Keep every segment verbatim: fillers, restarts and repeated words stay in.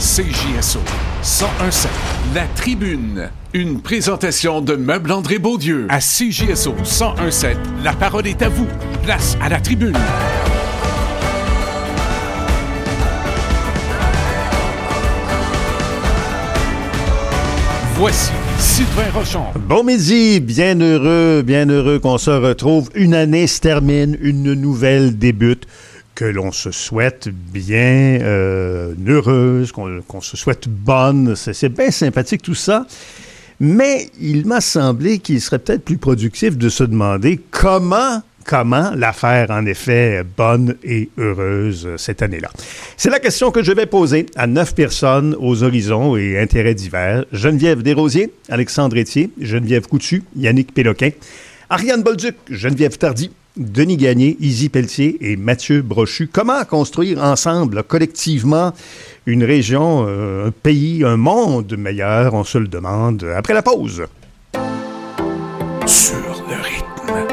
C J S O cent un sept. La Tribune. Une présentation de Meubles André Beaudieu. À C J S O cent un sept, la parole est à vous. Place à la Tribune. Voici Sylvain Rochon. Bon midi, bien heureux, bien heureux qu'on se retrouve. Une année se termine, une nouvelle débute. Que l'on se souhaite bien euh, heureuse, qu'on, qu'on se souhaite bonne. C'est, c'est bien sympathique tout ça. Mais il m'a semblé qu'il serait peut-être plus productif de se demander comment, comment la faire en effet bonne et heureuse cette année-là. C'est la question que je vais poser à neuf personnes aux horizons et intérêts divers. Geneviève Desrosiers, Alexandre Étier, Geneviève Coutu, Yannick Péloquin, Ariane Bolduc, Geneviève Tardy, Denis Gagné, Izzy Pelletier et Mathieu Brochu. Comment construire ensemble, là, collectivement, une région, euh, un pays, un monde meilleur? On se le demande après la pause. Sur le rythme.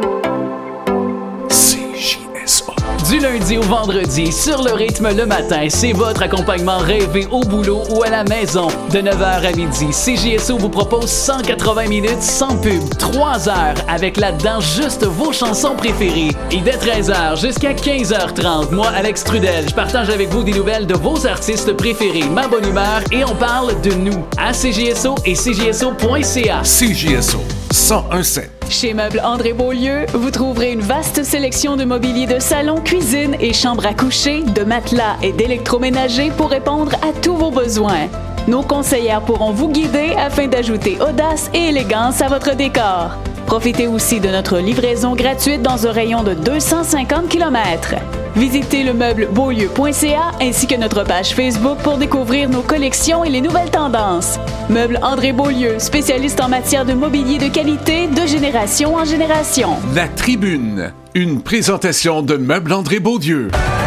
C J S O. Du lundi au vendredi, sur le rythme le matin, c'est votre accompagnement rêvé au boulot ou à la maison. De neuf heures à midi, C J S O vous propose cent quatre-vingts minutes sans pub, trois heures avec là-dedans juste vos chansons préférées. Et dès treize heures jusqu'à quinze heures trente, moi, Alex Trudel, je partage avec vous des nouvelles de vos artistes préférés, ma bonne humeur et on parle de nous à C J S O et C J S O point C A. C J S O cent un sept. Chez Meubles André Beaulieu, vous trouverez une vaste sélection de mobilier de salon, cuisine et chambre à coucher, de matelas et d'électroménager pour répondre à tous vos besoins. Nos conseillères pourront vous guider afin d'ajouter audace et élégance à votre décor. Profitez aussi de notre livraison gratuite dans un rayon de deux cent cinquante kilomètres. Visitez le meuble beaulieu point C A ainsi que notre page Facebook pour découvrir nos collections et les nouvelles tendances. Meubles André Beaulieu, spécialiste en matière de mobilier de qualité de génération en génération. La Tribune. Une présentation de Meubles André Beaudieu.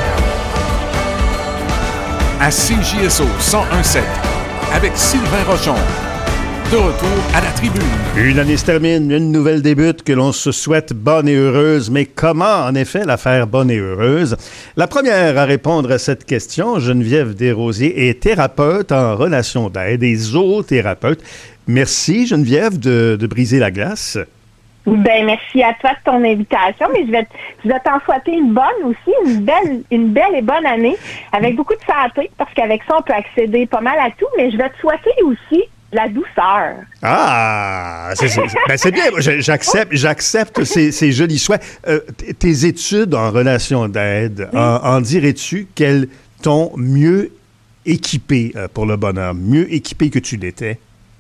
À C J S O cent un sept. Avec Sylvain Rochon. De retour à la Tribune. Une année se termine, une nouvelle débute que l'on se souhaite bonne et heureuse. Mais comment, en effet, la faire bonne et heureuse? La première à répondre à cette question, Geneviève Desrosiers, est thérapeute en relation d'aide et zoothérapeute. Merci, Geneviève, de, de briser la glace. Ben merci à toi de ton invitation, mais je vais, je vais t'en souhaiter une bonne aussi, une belle, une belle et bonne année, avec beaucoup de santé, parce qu'avec ça, on peut accéder pas mal à tout, mais je vais te souhaiter aussi la douceur. Ah, c'est, c'est, ben c'est bien. J'accepte, j'accepte ces, ces jolis souhaits. Euh, tes études en relation d'aide, oui. en, en dirais-tu qu'elles t'ont mieux équipé pour le bonheur, mieux équipé que tu l'étais?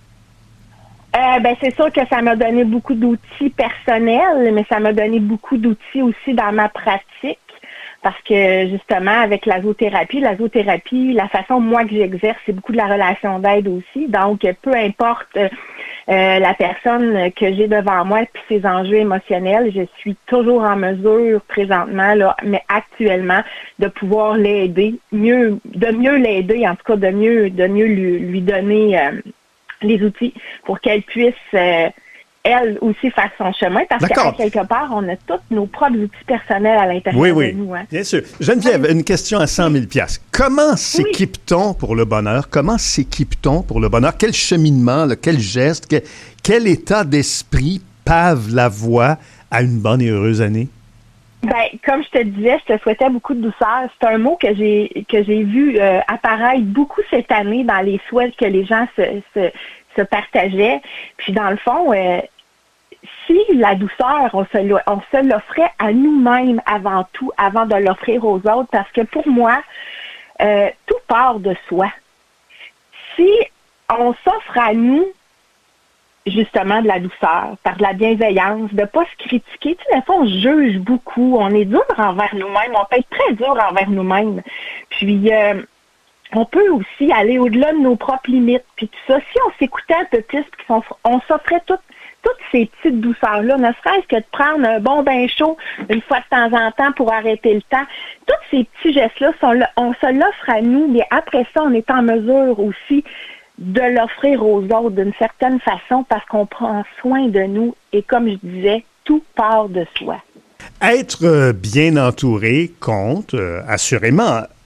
Euh, ben c'est sûr que ça m'a donné beaucoup d'outils personnels, mais ça m'a donné beaucoup d'outils aussi dans ma pratique. Parce que, justement, avec la zoothérapie, la zoothérapie, la façon, moi, que j'exerce, c'est beaucoup de la relation d'aide aussi. Donc, peu importe euh, la personne que j'ai devant moi puis ses enjeux émotionnels, je suis toujours en mesure, présentement, là, mais actuellement, de pouvoir l'aider, mieux, de mieux l'aider, en tout cas, de mieux, de mieux lui, lui donner euh, les outils pour qu'elle puisse... Euh, elle aussi faire son chemin, parce D'accord. qu'à quelque part, on a tous nos propres outils personnels à l'intérieur oui, oui. de nous. Hein. Bien sûr. Geneviève, une question à cent mille dollars. Comment s'équipe-t-on pour le bonheur? Comment s'équipe-t-on pour le bonheur? Quel cheminement, là, quel geste, quel, quel état d'esprit pave la voie à une bonne et heureuse année? Ben, comme je te disais, je te souhaitais beaucoup de douceur. C'est un mot que j'ai que j'ai vu euh, apparaître beaucoup cette année dans les souhaits que les gens se, se, se partageaient. Puis dans le fond, euh, si la douceur, on se, on se l'offrait à nous-mêmes avant tout, avant de l'offrir aux autres, parce que pour moi, euh, tout part de soi. Si on s'offre à nous, justement, de la douceur, par de la bienveillance, de ne pas se critiquer. Tu sais, des fois, on juge beaucoup, on est dur envers nous-mêmes, on peut être très dur envers nous-mêmes. Puis, euh, on peut aussi aller au-delà de nos propres limites. Puis tout ça, si on s'écoutait un peu plus, puis on, on s'offrait tout, toutes ces petites douceurs-là, ne serait-ce que de prendre un bon bain chaud une fois de temps en temps pour arrêter le temps. Tous ces petits gestes-là, on se l'offre à nous, mais après ça, on est en mesure aussi de l'offrir aux autres d'une certaine façon parce qu'on prend soin de nous et comme je disais, tout part de soi. Être bien entouré compte, euh, assurément.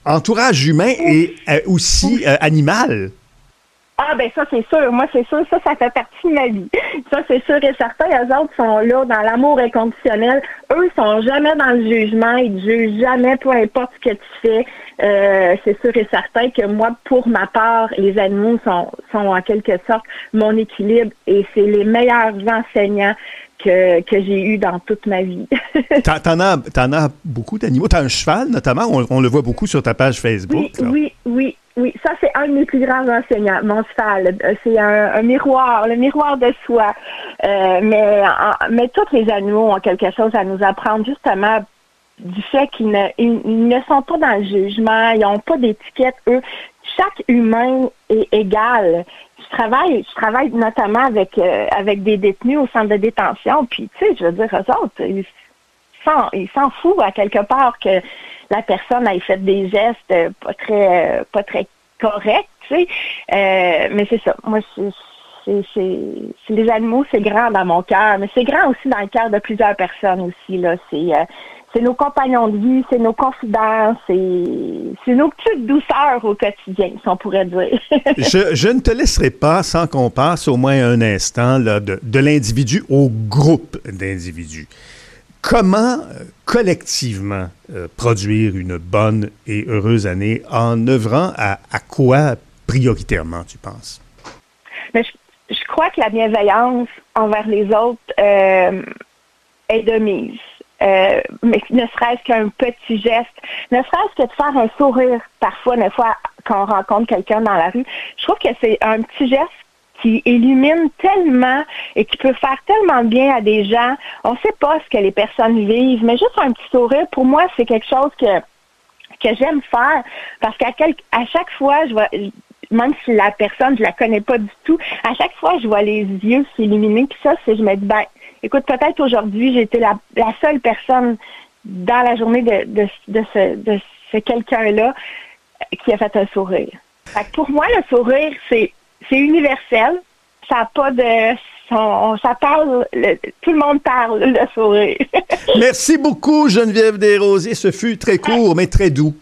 entourage humain et euh, aussi euh, animal. Ah, ben ça, c'est sûr. Moi, c'est sûr, ça, ça fait partie de ma vie. Ça, c'est sûr et certain. Eux autres sont là dans l'amour inconditionnel. Eux sont jamais dans le jugement. Ils ne jugent jamais, peu importe ce que tu fais. Euh, c'est sûr et certain que moi, pour ma part, les animaux sont, sont en quelque sorte mon équilibre et c'est les meilleurs enseignants que, que j'ai eu dans toute ma vie. t'en, t'en, as, t'en as beaucoup d'animaux. T'as un cheval, notamment. On, on le voit beaucoup sur ta page Facebook. Oui, là. oui, oui. Oui, ça, c'est un de mes plus grands enseignants, mon cheval. C'est un, un miroir, le miroir de soi. Euh, mais, en, mais tous les animaux ont quelque chose à nous apprendre, justement, du fait qu'ils ne, ils, ils ne sont pas dans le jugement, ils n'ont pas d'étiquette, eux. Chaque humain est égal. Je travaille, je travaille notamment avec, euh, avec des détenus au centre de détention, puis, tu sais, je veux dire, eux autres, ils s'en, ils s'en foutent à quelque part que la personne ait fait des gestes pas très pas très corrects, tu sais. Euh, mais c'est ça. Moi, c'est, c'est, c'est, c'est les animaux, c'est grand dans mon cœur, mais c'est grand aussi dans le cœur de plusieurs personnes aussi, là. C'est, euh, c'est nos compagnons de vie, c'est nos confidents, c'est, c'est nos petites douceurs au quotidien, si on pourrait dire. je, je ne te laisserai pas sans qu'on passe au moins un instant là, de, de l'individu au groupe d'individus. Comment, euh, collectivement, euh, produire une bonne et heureuse année en œuvrant à, à quoi prioritairement, tu penses? Mais je, je crois que la bienveillance envers les autres euh, est de mise. Euh, mais ne serait-ce qu'un petit geste, ne serait-ce que de faire un sourire parfois, une fois qu'on rencontre quelqu'un dans la rue, je trouve que c'est un petit geste qui illumine tellement et qui peut faire tellement bien à des gens. On ne sait pas ce que les personnes vivent, mais juste un petit sourire, pour moi, c'est quelque chose que que j'aime faire parce qu'à quel, à chaque fois, je vois, même si la personne, je la connais pas du tout, à chaque fois, je vois les yeux s'illuminer, puis ça, c'est je me dis, ben, écoute, peut-être aujourd'hui, j'ai été la, la seule personne dans la journée de, de, de ce, de ce quelqu'un-là qui a fait un sourire. Fait que pour moi, le sourire, c'est C'est universel. Ça n'a pas de... On, ça parle... Le, tout le monde parle, le sourire. Merci beaucoup, Geneviève Desrosiers. Ce fut très court, mais très doux.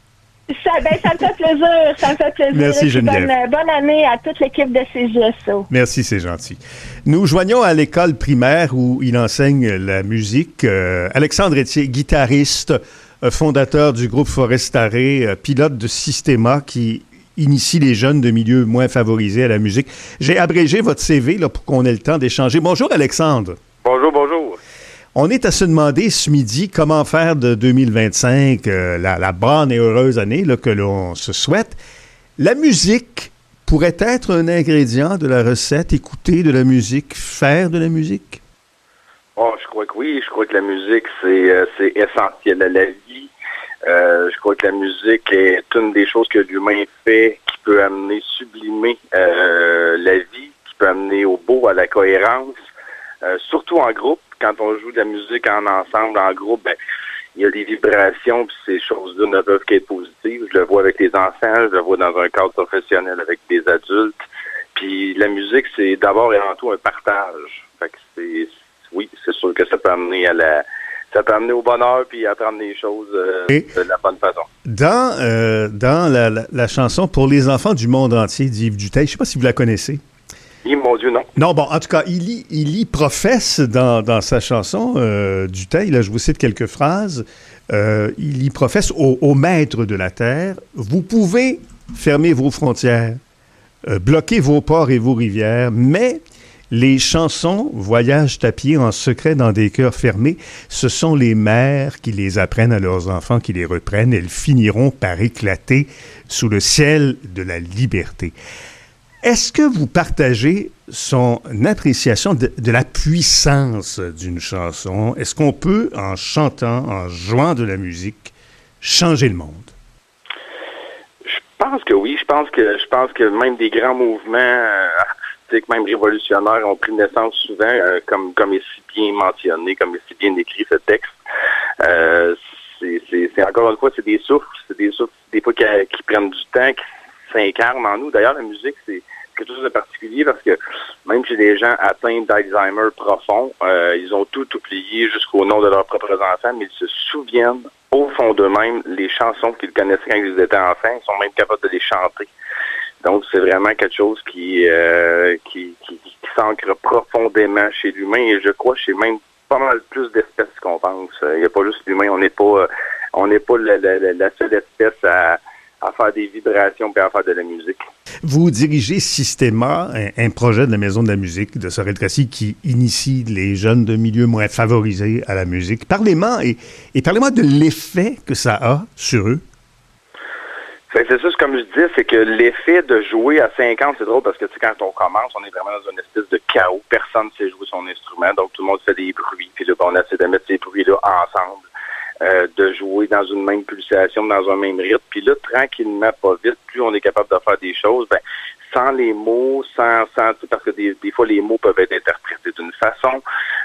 Ça, ben, ça me fait plaisir. Ça me fait plaisir. Merci, Geneviève. Bonne, bonne année à toute l'équipe de C J S O. Merci, c'est gentil. Nous joignons à l'école primaire où il enseigne la musique. Euh, Alexandre Etier, guitariste, euh, fondateur du groupe Forestaré, euh, pilote de Systema qui initie les jeunes de milieux moins favorisés à la musique. J'ai abrégé votre C V là, pour qu'on ait le temps d'échanger. Bonjour, Alexandre. Bonjour, bonjour. On est à se demander ce midi comment faire de deux mille vingt-cinq euh, la, la bonne et heureuse année là, que l'on se souhaite. La musique pourrait être un ingrédient de la recette, écouter de la musique, faire de la musique? Oh, je crois que oui. Je crois que la musique, c'est, euh, c'est essentiel à la vie. Euh, je crois que la musique est une des choses que l'humain fait qui peut amener, sublimer euh, la vie, qui peut amener au beau, à la cohérence, euh, surtout en groupe. Quand on joue de la musique en ensemble, en groupe, ben, il y a des vibrations, puis ces choses-là ne peuvent qu'être positives. Je le vois avec les enfants, je le vois dans un cadre professionnel avec des adultes. Puis la musique, c'est d'abord et avant tout un partage. Fait que c'est, oui, c'est sûr que ça peut amener à la... Ça peut amener au bonheur puis apprendre des choses euh, de la bonne façon. Dans, euh, dans la, la, la chanson Pour les enfants du monde entier d'Yves Dutheil, je ne sais pas si vous la connaissez. Oui, mon Dieu, non. Non, bon, en tout cas, il y, il y professe dans, dans sa chanson, euh, Dutheil, là, je vous cite quelques phrases, euh, il y professe au, au maître de la terre, vous pouvez fermer vos frontières, euh, bloquer vos ports et vos rivières, mais... les chansons voyagent à pied en secret dans des cœurs fermés. Ce sont les mères qui les apprennent à leurs enfants, qui les reprennent. Elles finiront par éclater sous le ciel de la liberté. Est-ce que vous partagez son appréciation de, de la puissance d'une chanson? Est-ce qu'on peut, en chantant, en jouant de la musique, changer le monde? Je pense que oui. Je pense que je pense que même des grands mouvements euh, artistiques, même révolutionnaires, ont pris naissance souvent, euh, comme comme est si bien mentionné, comme est si bien écrit ce texte. Euh, c'est, c'est, c'est encore une fois, c'est des souffles, c'est des souffles des fois qui, qui prennent du temps, qui s'incarnent en nous. D'ailleurs, la musique, c'est quelque chose de particulier parce que même chez des gens atteints d'Alzheimer profond, euh, ils ont tout oublié jusqu'au nom de leurs propres enfants, mais ils se souviennent au fond d'eux-mêmes, les chansons qu'ils connaissaient quand ils étaient enfants, ils sont même capables de les chanter. Donc, c'est vraiment quelque chose qui, euh, qui, qui, qui s'ancre profondément chez l'humain et je crois chez même pas mal plus d'espèces qu'on pense. Il n'y a pas juste l'humain, on n'est pas on n'est pas la, la, la seule espèce à, à faire des vibrations et à faire de la musique. Vous dirigez Systéma, un, un projet de la Maison de la musique de Sorel-Tracy qui initie les jeunes de milieux moins favorisés à la musique. Parlez-moi et, et parlez-moi de l'effet que ça a sur eux. C'est ça, comme je disais, c'est que l'effet de jouer à cinquante, c'est drôle parce que tu sais, quand on commence, on est vraiment dans une espèce de chaos. Personne ne sait jouer son instrument, donc tout le monde fait des bruits. Puis là, on essaie de mettre ces bruits-là ensemble, euh, de jouer dans une même pulsation, dans un même rythme. Puis là, tranquillement, pas vite, plus on est capable de faire des choses, ben, sans les mots, sans, sans parce que des, des fois les mots peuvent être interprétés d'une façon.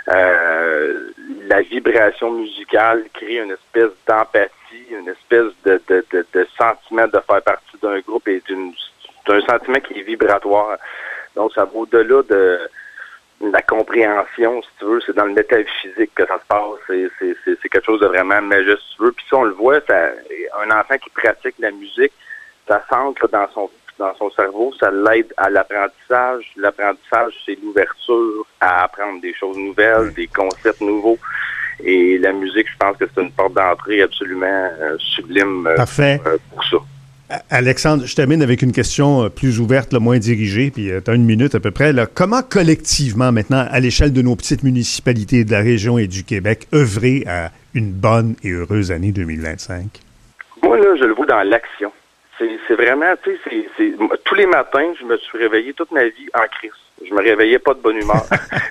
Euh, la vibration musicale crée une espèce d'empathie, une espèce de, de, de, de sentiment de faire partie d'un groupe et d'une, d'un sentiment qui est vibratoire. Donc, ça va au-delà de, de la compréhension, si tu veux. C'est dans le métaphysique que ça se passe. C'est, c'est, c'est, c'est quelque chose de vraiment majestueux. Si tu veux. Puis ça, on le voit, ça, un enfant qui pratique la musique, ça s'ancre dans son dans son cerveau, ça l'aide à l'apprentissage. L'apprentissage, c'est l'ouverture à apprendre des choses nouvelles, des concepts nouveaux. Et la musique, je pense que c'est une porte d'entrée absolument euh, sublime euh, Parfait. Pour, euh, pour ça. Alexandre, je termine avec une question plus ouverte, là, moins dirigée, puis euh, tu as une minute à peu près. Là. Comment collectivement, maintenant, à l'échelle de nos petites municipalités de la région et du Québec, œuvrer à une bonne et heureuse année deux mille vingt-cinq? Moi, là, je le vois dans l'action. C'est, c'est vraiment, tu sais, c'est, c'est, tous les matins, je me suis réveillé toute ma vie en crise. Je me réveillais pas de bonne humeur.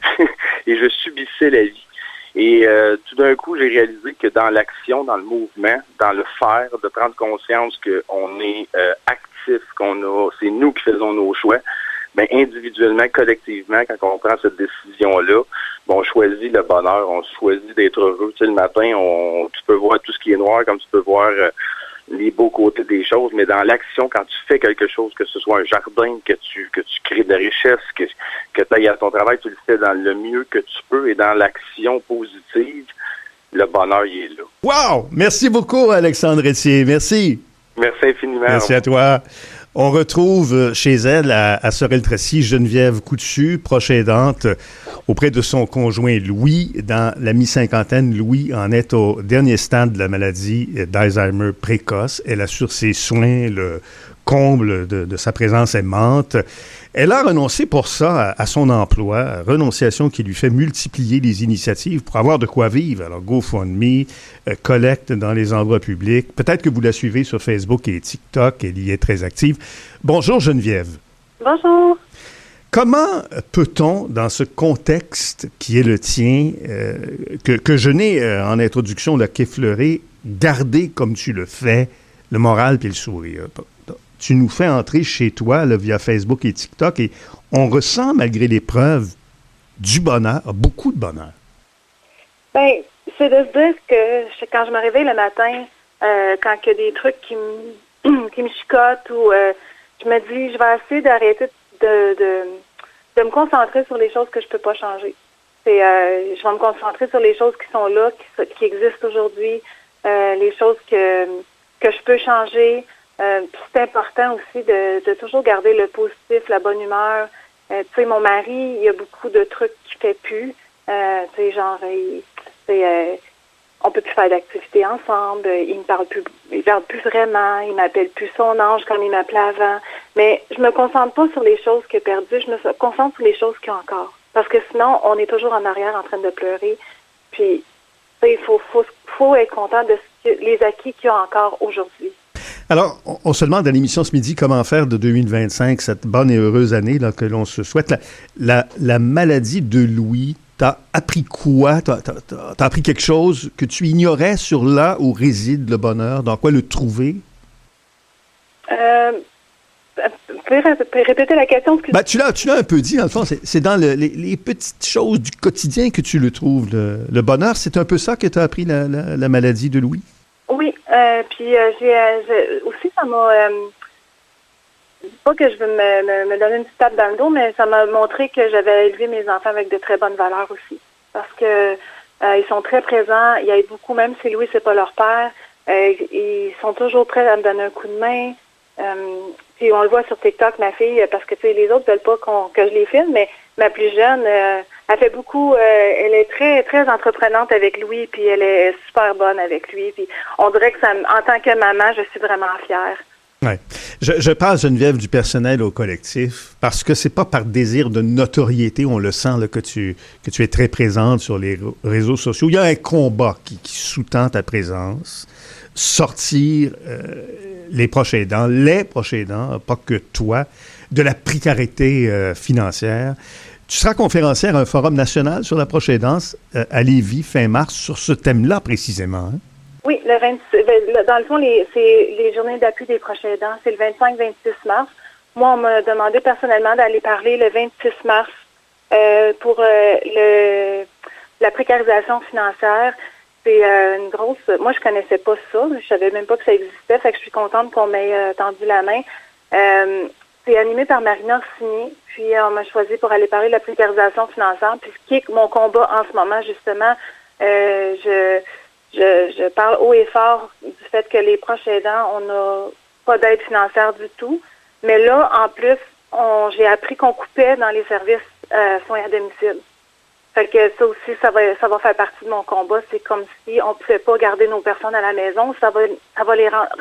Et je subissais la vie. Et euh, tout d'un coup, j'ai réalisé que dans l'action, dans le mouvement, dans le faire, de prendre conscience qu'on est euh, actif, qu'on a, c'est nous qui faisons nos choix, bien, individuellement, collectivement, quand on prend cette décision-là, bon, on choisit le bonheur, on choisit d'être heureux. Tu sais, le matin, on, tu peux voir tout ce qui est noir, comme tu peux voir euh, les beaux côtés des choses, mais dans l'action, quand tu fais quelque chose, que ce soit un jardin, que tu que tu crées de la richesse, que, que tu ailles à ton travail, tu le fais dans le mieux que tu peux et dans l'action positive, le bonheur, il est là. Wow! Merci beaucoup, Alexandre Etier. Merci. Merci infiniment. Merci à toi. On retrouve chez elle, à, à Sorel-Tracy, Geneviève Coutu, proche aidante, auprès de son conjoint Louis. Dans la mi-cinquantaine, Louis en est au dernier stade de la maladie d'Alzheimer précoce. Elle assure ses soins, le comble de, de sa présence aimante. Elle a renoncé pour ça à, à son emploi, renonciation qui lui fait multiplier les initiatives pour avoir de quoi vivre. Alors, GoFundMe, euh, collecte dans les endroits publics. Peut-être que vous la suivez sur Facebook et TikTok, elle y est très active. Bonjour Geneviève. Bonjour. Comment peut-on, dans ce contexte qui est le tien, euh, que, que je n'ai euh, en introduction là, qu'effleuré, garder comme tu le fais, le moral puis le sourire? Tu nous fais entrer chez toi là, via Facebook et TikTok et on ressent, malgré l'épreuve, du bonheur, beaucoup de bonheur. Bien, c'est de se dire que quand je me réveille le matin, euh, quand il y a des trucs qui me, qui me chicotent ou euh, je me dis, je vais essayer d'arrêter de, de, de me concentrer sur les choses que je peux pas changer. C'est, euh, je vais me concentrer sur les choses qui sont là, qui, qui existent aujourd'hui, euh, les choses que, que je peux changer. Euh, c'est important aussi de, de toujours garder le positif, la bonne humeur. Euh, tu sais, mon mari, il y a beaucoup de trucs qu'il fait plus. Euh, tu sais, genre, il, euh, on peut plus faire d'activités ensemble. Il me parle plus, il parle plus vraiment. Il m'appelle plus son ange comme il m'appelait avant. Mais je me concentre pas sur les choses qu'il a perdues. Je me concentre sur les choses qu'il y a encore. Parce que sinon, on est toujours en arrière en train de pleurer. Puis, tu sais, il faut, faut, faut être content de ce que, les acquis qu'il y a encore aujourd'hui. Alors, on se demande à l'émission ce midi comment faire de deux mille vingt-cinq, cette bonne et heureuse année là, que l'on se souhaite. La, la, la maladie de Louis, t'as appris quoi? T'as, t'as, t'as appris quelque chose que tu ignorais sur là où réside le bonheur? Dans quoi le trouver? Euh, vous pouvez répéter la question? Ben, tu, l'as, tu l'as un peu dit, dans le fond. C'est, c'est dans le, les, les petites choses du quotidien que tu le trouves. Le, le bonheur, c'est un peu ça que tu as appris, la, la, la maladie de Louis? Oui, euh, puis euh, j'ai, euh, j'ai aussi ça m'a euh, pas que je veux me, me, me donner une petite tape dans le dos, mais ça m'a montré que j'avais élevé mes enfants avec de très bonnes valeurs aussi, parce que euh, ils sont très présents, ils aident beaucoup, même si Louis c'est pas leur père, Euh, ils sont toujours prêts à me donner un coup de main. Euh, puis on le voit sur TikTok, ma fille, parce que tu sais, les autres veulent pas qu'on, que je les filme, mais ma plus jeune, euh, elle fait beaucoup, euh, elle est très très entreprenante avec Louis, puis elle est super bonne avec lui. Puis on dirait que ça, en tant que maman, je suis vraiment fière. Oui. Je, je parle, Geneviève, du personnel au collectif parce que c'est pas par désir de notoriété, on le sent là, que tu que tu es très présente sur les réseaux sociaux. Il y a un combat qui, qui sous-tend ta présence. Sortir euh, les proches aidants, les proches aidants, pas que toi, de la précarité euh, financière. Tu seras conférencière à un forum national sur la proche aidance euh, à Lévis fin mars sur ce thème-là précisément. Hein? Oui, le vingt-six, dans le fond, les, c'est les journées d'appui des proches aidants, c'est le vingt-cinq vingt-six mars. Moi, on m'a demandé personnellement d'aller parler le vingt-six mars euh, pour euh, le, la précarisation financière. C'est euh, une grosse... Moi, je connaissais pas ça. Je savais même pas que ça existait. Fait que je suis contente qu'on m'ait euh, tendu la main. Euh, c'est animé par Marina Orsini. Puis, on m'a choisi pour aller parler de la précarisation financière. Puis, ce qui est mon combat en ce moment, justement, euh, je... Je, je parle haut et fort du fait que les proches aidants, on n'a pas d'aide financière du tout. Mais là, en plus, on, j'ai appris qu'on coupait dans les services euh, soins à domicile. Fait que ça aussi, ça va, ça va faire partie de mon combat. C'est comme si on ne pouvait pas garder nos personnes à la maison. Ça va, ça va les rendre,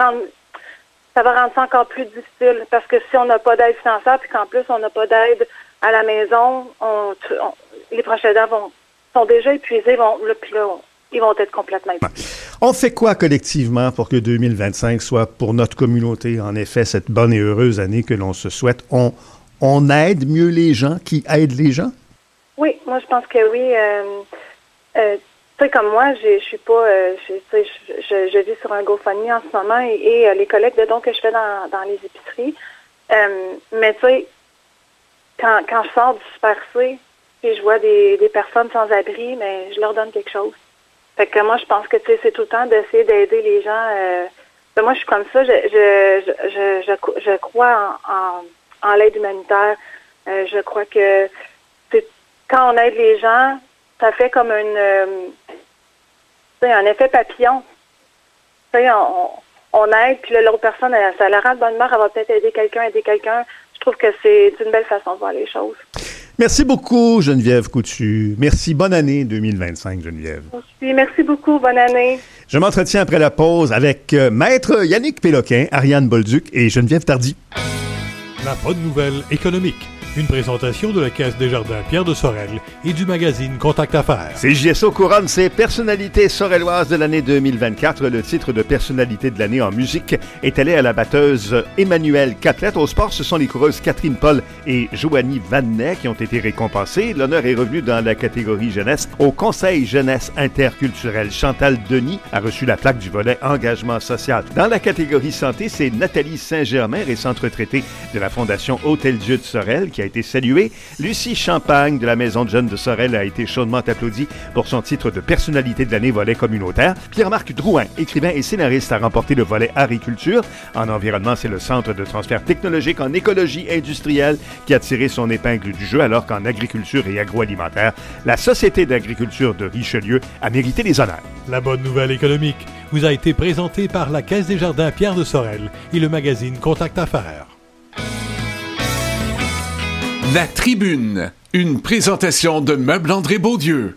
ça va rendre ça encore plus difficile. Parce que si on n'a pas d'aide financière, puis qu'en plus on n'a pas d'aide à la maison, on, on, les proches aidants vont, sont déjà épuisés. Vont, là, puis là, on, ils vont être complètement épuisés. On fait quoi collectivement pour que deux mille vingt-cinq soit pour notre communauté, en effet, cette bonne et heureuse année que l'on se souhaite? On, on aide mieux les gens qui aident les gens? Oui, moi je pense que oui. Euh, euh, tu sais, comme moi, je suis pas, euh, je, je, je, je vis sur un GoFundMe en ce moment et, et euh, les collectes de dons que je fais dans, dans les épiceries. Euh, mais tu sais, quand, quand je sors du Super C et je vois des, des personnes sans abri, mais je leur donne quelque chose. Fait que moi, je pense que tu sais, c'est tout le temps d'essayer d'aider les gens. Euh, ben moi, je suis comme ça. Je je je je, je crois en, en, en l'aide humanitaire. Euh, je crois que c'est, quand on aide les gens, ça fait comme une euh, tu sais, un effet papillon. Tu sais, on, on aide, puis là, l'autre personne, elle, ça la rend de bonne humeur, elle va peut-être aider quelqu'un, aider quelqu'un. Je trouve que c'est une belle façon de voir les choses. Merci beaucoup, Geneviève Coutu. Merci. Bonne année deux mille vingt-cinq, Geneviève. Merci, merci beaucoup. Bonne année. Je m'entretiens après la pause avec euh, Maître Yannick Péloquin, Ariane Bolduc et Geneviève Tardy. La bonne nouvelle économique. Une présentation de la Caisse des Jardins Pierre de Sorel et du magazine Contact Affaires. C J S O couronne ses personnalités sorelloises de l'année deux mille vingt-quatre. Le titre de personnalité de l'année en musique est allé à la batteuse Emmanuelle Catlette. Au sport, ce sont les coureuses Catherine Paul et Joanie Vannet qui ont été récompensées. L'honneur est revenu dans la catégorie jeunesse au Conseil jeunesse interculturel. Chantal Denis a reçu la plaque du volet engagement social. Dans la catégorie santé, c'est Nathalie Saint-Germain, récente retraitée de la Fondation Hôtel-Dieu de Sorel, qui a été saluée. Lucie Champagne de la Maison de Jeunes de Sorel a été chaudement applaudie pour son titre de personnalité de l'année volet communautaire. Pierre-Marc Drouin, écrivain et scénariste, a remporté le volet agriculture. En environnement, c'est le Centre de transfert technologique en écologie industrielle qui a tiré son épingle du jeu, alors qu'en agriculture et agroalimentaire, la Société d'agriculture de Richelieu a mérité les honneurs. La bonne nouvelle économique vous a été présentée par la Caisse des Jardins Pierre de Sorel et le magazine Contact Affaires. La Tribune, une présentation de Meubles André Beaudieu.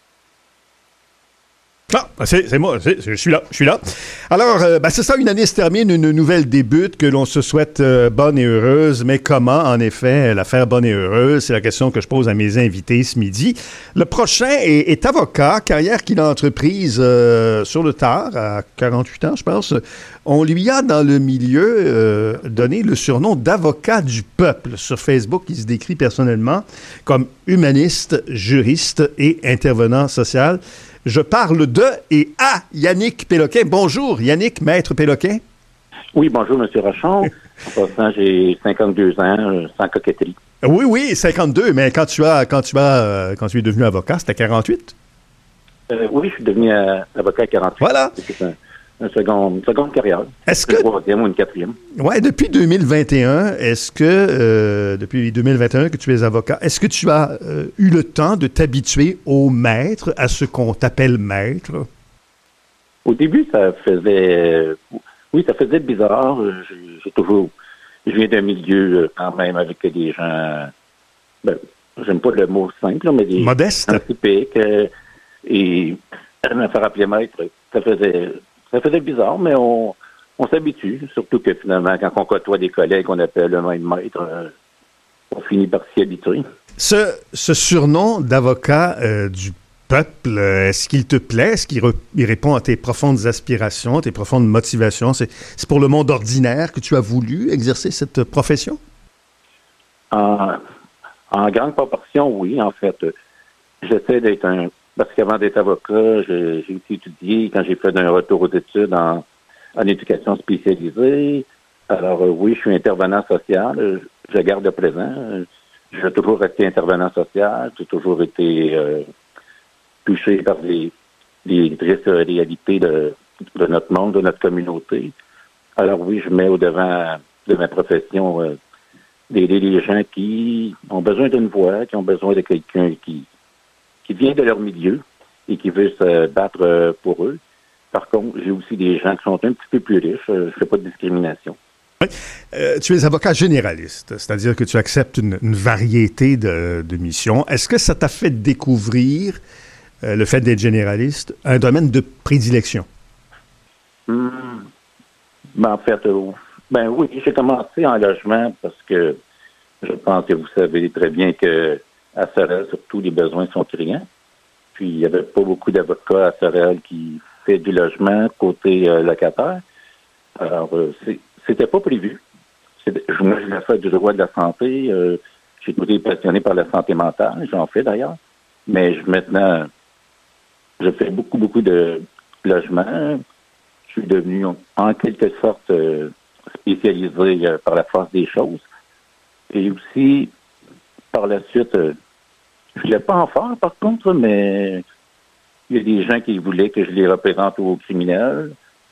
Ah, c'est, c'est moi, c'est, je suis là, je suis là. Alors, euh, ben c'est ça, une année se termine, une nouvelle débute, que l'on se souhaite euh, bonne et heureuse, mais comment, en effet, la faire bonne et heureuse? C'est la question que je pose à mes invités ce midi. Le prochain est, est avocat, carrière qu'il a entreprise euh, sur le tard, à quarante-huit ans, je pense. On lui a, dans le milieu, euh, donné le surnom d'avocat du peuple. Sur Facebook, il se décrit personnellement comme humaniste, juriste et intervenant social. Je parle de et à Yannick Péloquin. Bonjour, Yannick, Maître Péloquin. Oui, bonjour, M. Rochon. En passant, j'ai cinquante-deux ans, sans coquetterie. Oui, oui, cinquante-deux, mais quand tu as, quand tu as, quand tu es devenu avocat, c'était quarante-huit? Euh, oui, je suis devenu euh, avocat à quarante-huit. Voilà. C'est un, un second, une seconde carrière. Est-ce que... Une troisième ou une quatrième. Oui, depuis deux mille vingt et un, est-ce que, euh, depuis deux mille vingt et un que tu es avocat, est-ce que tu as euh, eu le temps de t'habituer au maître, à ce qu'on t'appelle maître? au début, ça faisait, oui, ça faisait bizarre. J'ai, j'ai toujours, je viens d'un milieu quand même avec des gens, ben, j'aime pas le mot simple, mais des modestes, gens typiques, euh, et me faire appeler maître, ça faisait, ça faisait bizarre, mais on, on s'habitue. Surtout que finalement, quand on côtoie des collègues qu'on appelle le même maître, euh, on finit par s'y habituer. Ce, ce surnom d'avocat euh, du peuple, euh, est-ce qu'il te plaît? Est-ce qu'il re- il répond à tes profondes aspirations, tes profondes motivations? C'est, c'est pour le monde ordinaire que tu as voulu exercer cette profession? En, en grande proportion, oui, en fait. J'essaie d'être un... Parce qu'avant d'être avocat, j'ai, j'ai aussi étudié quand j'ai fait un retour aux études en, en éducation spécialisée. Alors euh, oui, je suis intervenant social. Je garde le présent. J'ai toujours resté intervenant social. J'ai toujours été euh, touché par les, les tristes réalités de, de notre monde, de notre communauté. Alors oui, je mets au devant de ma profession euh, d'aider les gens qui ont besoin d'une voix, qui ont besoin de quelqu'un qui, qui vient de leur milieu et qui veut se battre pour eux. Par contre, j'ai aussi des gens qui sont un petit peu plus riches. Je ne fais pas de discrimination. Euh, tu es avocat généraliste, c'est-à-dire que tu acceptes une, une variété de, de missions. Est-ce que ça t'a fait découvrir, euh, le fait d'être généraliste, un domaine de prédilection? Mmh. Ben, en fait, euh, ben oui, j'ai commencé en logement parce que je pense que vous savez très bien que à Sorel, surtout, les besoins sont criants. Puis, il n'y avait pas beaucoup d'avocats à Sorel qui fait du logement côté euh, locataire. Alors, euh, c'est C'était pas prévu. C'est, je, moi, je l'ai fait du droit de la santé. Euh, j'ai été passionné par la santé mentale. J'en fais d'ailleurs. Mais je, maintenant, je fais beaucoup, beaucoup de logements. Je suis devenu, en quelque sorte, euh, spécialisé euh, par la force des choses. Et aussi, par la suite, euh, je ne voulais pas en faire, par contre, mais il y a des gens qui voulaient que je les représente aux criminels.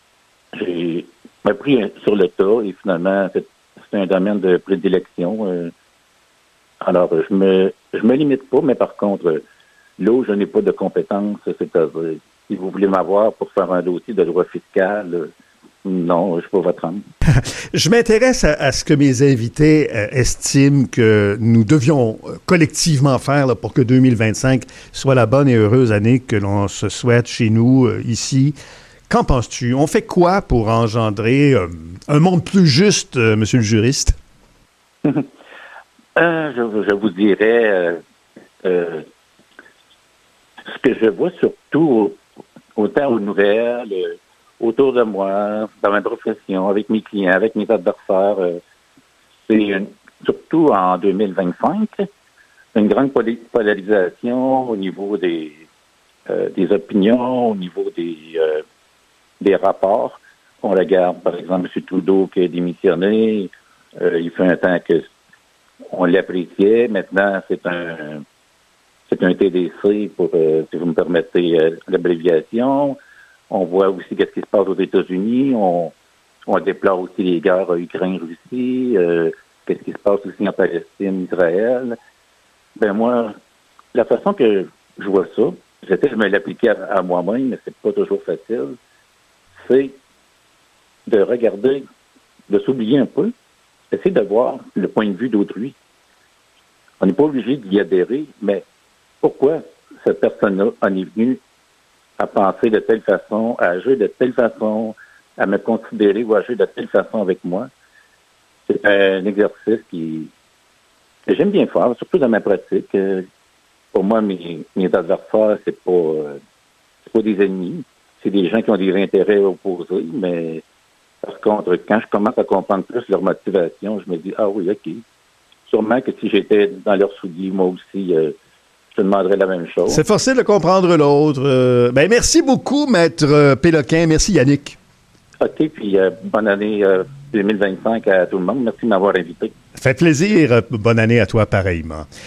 J'ai appris sur le tas et finalement, c'est, c'est un domaine de prédilection. Euh, alors, je me je me limite pas, mais par contre, là où je n'ai pas de compétences, c'est-à-dire, si vous voulez m'avoir pour faire un dossier de droit fiscal, euh, non, je ne suis pas votre homme. Je m'intéresse à, à ce que mes invités euh, estiment que nous devions euh, collectivement faire là, pour que deux mille vingt-cinq soit la bonne et heureuse année que l'on se souhaite chez nous, euh, ici. Qu'en penses-tu? On fait quoi pour engendrer euh, un monde plus juste, euh, monsieur le juriste? euh, je, je vous dirais euh, euh, ce que je vois surtout autant aux nouvelles, euh, autour de moi, dans ma profession, avec mes clients, avec mes adversaires, euh, c'est une, surtout en deux mille vingt-cinq, une grande polarisation au niveau des, euh, des opinions, au niveau des... Euh, des rapports. On regarde, par exemple, M. Trudeau qui a démissionné. Euh, il fait un temps que on l'appréciait. Maintenant, c'est un c'est un T D C pour, euh, si vous me permettez, euh, l'abréviation. On voit aussi qu'est-ce qui se passe aux États-Unis. On, on déplore aussi les guerres Ukraine-Russie. Euh, qu'est-ce qui se passe aussi en Palestine, Israël. Ben moi, la façon que je vois ça, j'essaie de me l'appliquer à, à moi-même, mais c'est pas toujours facile. C'est de regarder, de s'oublier un peu, essayer de voir le point de vue d'autrui. On n'est pas obligé d'y adhérer, mais pourquoi cette personne-là en est venue à penser de telle façon, à agir de telle façon, à me considérer ou agir de telle façon avec moi? C'est un exercice qui, que j'aime bien faire, surtout dans ma pratique. Pour moi, mes, mes adversaires, c'est pas, c'est pas des ennemis. C'est des gens qui ont des intérêts opposés, mais par contre, quand je commence à comprendre plus leur motivation, je me dis, ah oui, OK. Sûrement que si j'étais dans leurs souliers, moi aussi, euh, je demanderais la même chose. C'est forcé de comprendre l'autre. Euh, ben, merci beaucoup, Maître Péloquin. Merci, Yannick. OK, puis euh, bonne année euh, deux mille vingt-cinq à tout le monde. Merci de m'avoir invité. Ça fait plaisir. Bonne année à toi, pareillement.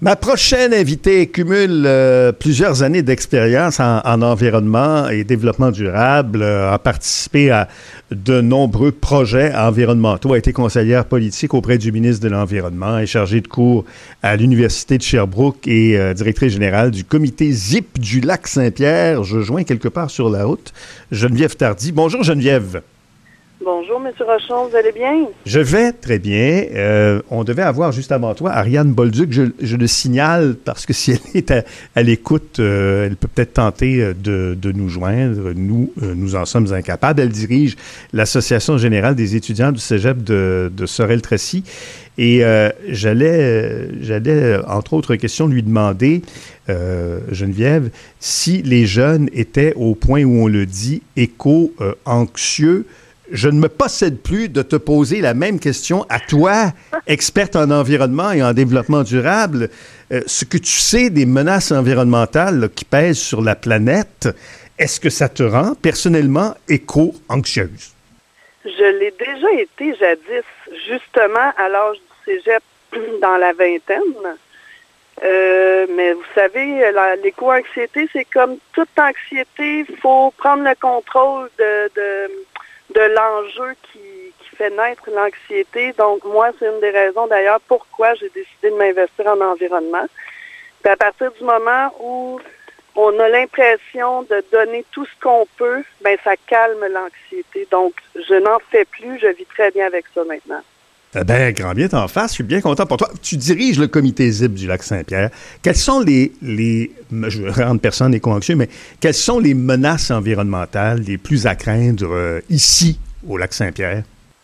Ma prochaine invitée cumule euh, plusieurs années d'expérience en, en environnement et développement durable, euh, a participé à de nombreux projets environnementaux, a été conseillère politique auprès du ministre de l'Environnement, est chargée de cours à l'Université de Sherbrooke et euh, directrice générale du comité Z I P du Lac-Saint-Pierre. Je joins quelque part sur la route Geneviève Tardy. Bonjour Geneviève. Bonjour, M. Rochon, vous allez bien? Je vais très bien. Euh, on devait avoir juste avant toi Ariane Bolduc. Je, je le signale parce que si elle est à, à l'écoute, euh, elle peut peut-être tenter de, de nous joindre. Nous, euh, nous en sommes incapables. Elle dirige l'Association générale des étudiants du cégep de, de Sorel-Tracy. Et euh, j'allais, j'allais, entre autres questions, lui demander, euh, Geneviève, si les jeunes étaient au point où on le dit éco-anxieux. Je ne me possède plus de te poser la même question à toi, experte en environnement et en développement durable. Euh, ce que tu sais des menaces environnementales là, qui pèsent sur la planète, est-ce que ça te rend personnellement éco-anxieuse? Je l'ai déjà été jadis, justement à l'âge du cégep dans la vingtaine. Euh, mais vous savez, la, l'éco-anxiété, c'est comme toute anxiété, il faut prendre le contrôle de... de de l'enjeu qui, qui fait naître l'anxiété. Donc, moi, c'est une des raisons, d'ailleurs, pourquoi j'ai décidé de m'investir en environnement. Puis à partir du moment où on a l'impression de donner tout ce qu'on peut, ben ça calme l'anxiété. Donc, je n'en fais plus, je vis très bien avec ça maintenant. Eh bien, grand bien t'en face, je suis bien content pour toi. Tu diriges le comité Z I P du Lac-Saint-Pierre. Quelles sont les, les je veux rendre personne éco-anxieux, mais quelles sont les menaces environnementales les plus à craindre euh, ici, au Lac-Saint-Pierre?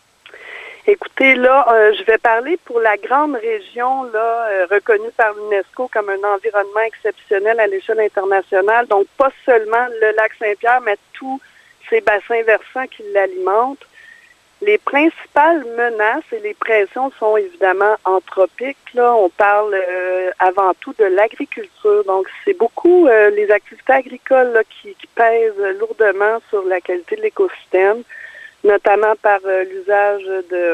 Écoutez, là, euh, je vais parler pour la grande région, là, euh, reconnue par l'UNESCO comme un environnement exceptionnel à l'échelle internationale. Donc, pas seulement le Lac-Saint-Pierre, mais tous ces bassins versants qui l'alimentent. Les principales menaces et les pressions sont évidemment anthropiques. Là, on parle euh, avant tout de l'agriculture. Donc, c'est beaucoup euh, les activités agricoles là, qui, qui pèsent lourdement sur la qualité de l'écosystème, notamment par euh, l'usage de,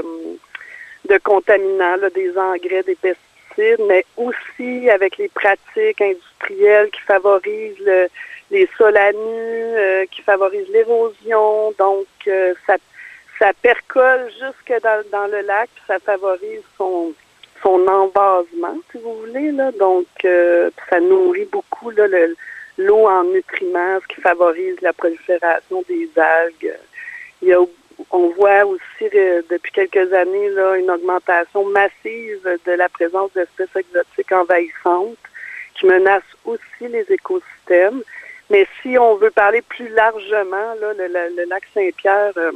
de contaminants, là, des engrais, des pesticides, mais aussi avec les pratiques industrielles qui favorisent le, les sols à nu, euh, qui favorisent l'érosion. Donc, euh, ça Ça percole jusque dans, dans le lac, puis ça favorise son, son envasement, si vous voulez, là. Donc, euh, ça nourrit beaucoup là, le, l'eau en nutriments, ce qui favorise la prolifération des algues. Il y a, on voit aussi euh, depuis quelques années là, une augmentation massive de la présence d'espèces exotiques envahissantes qui menacent aussi les écosystèmes. Mais si on veut parler plus largement, là, le, le, le lac Saint-Pierre euh,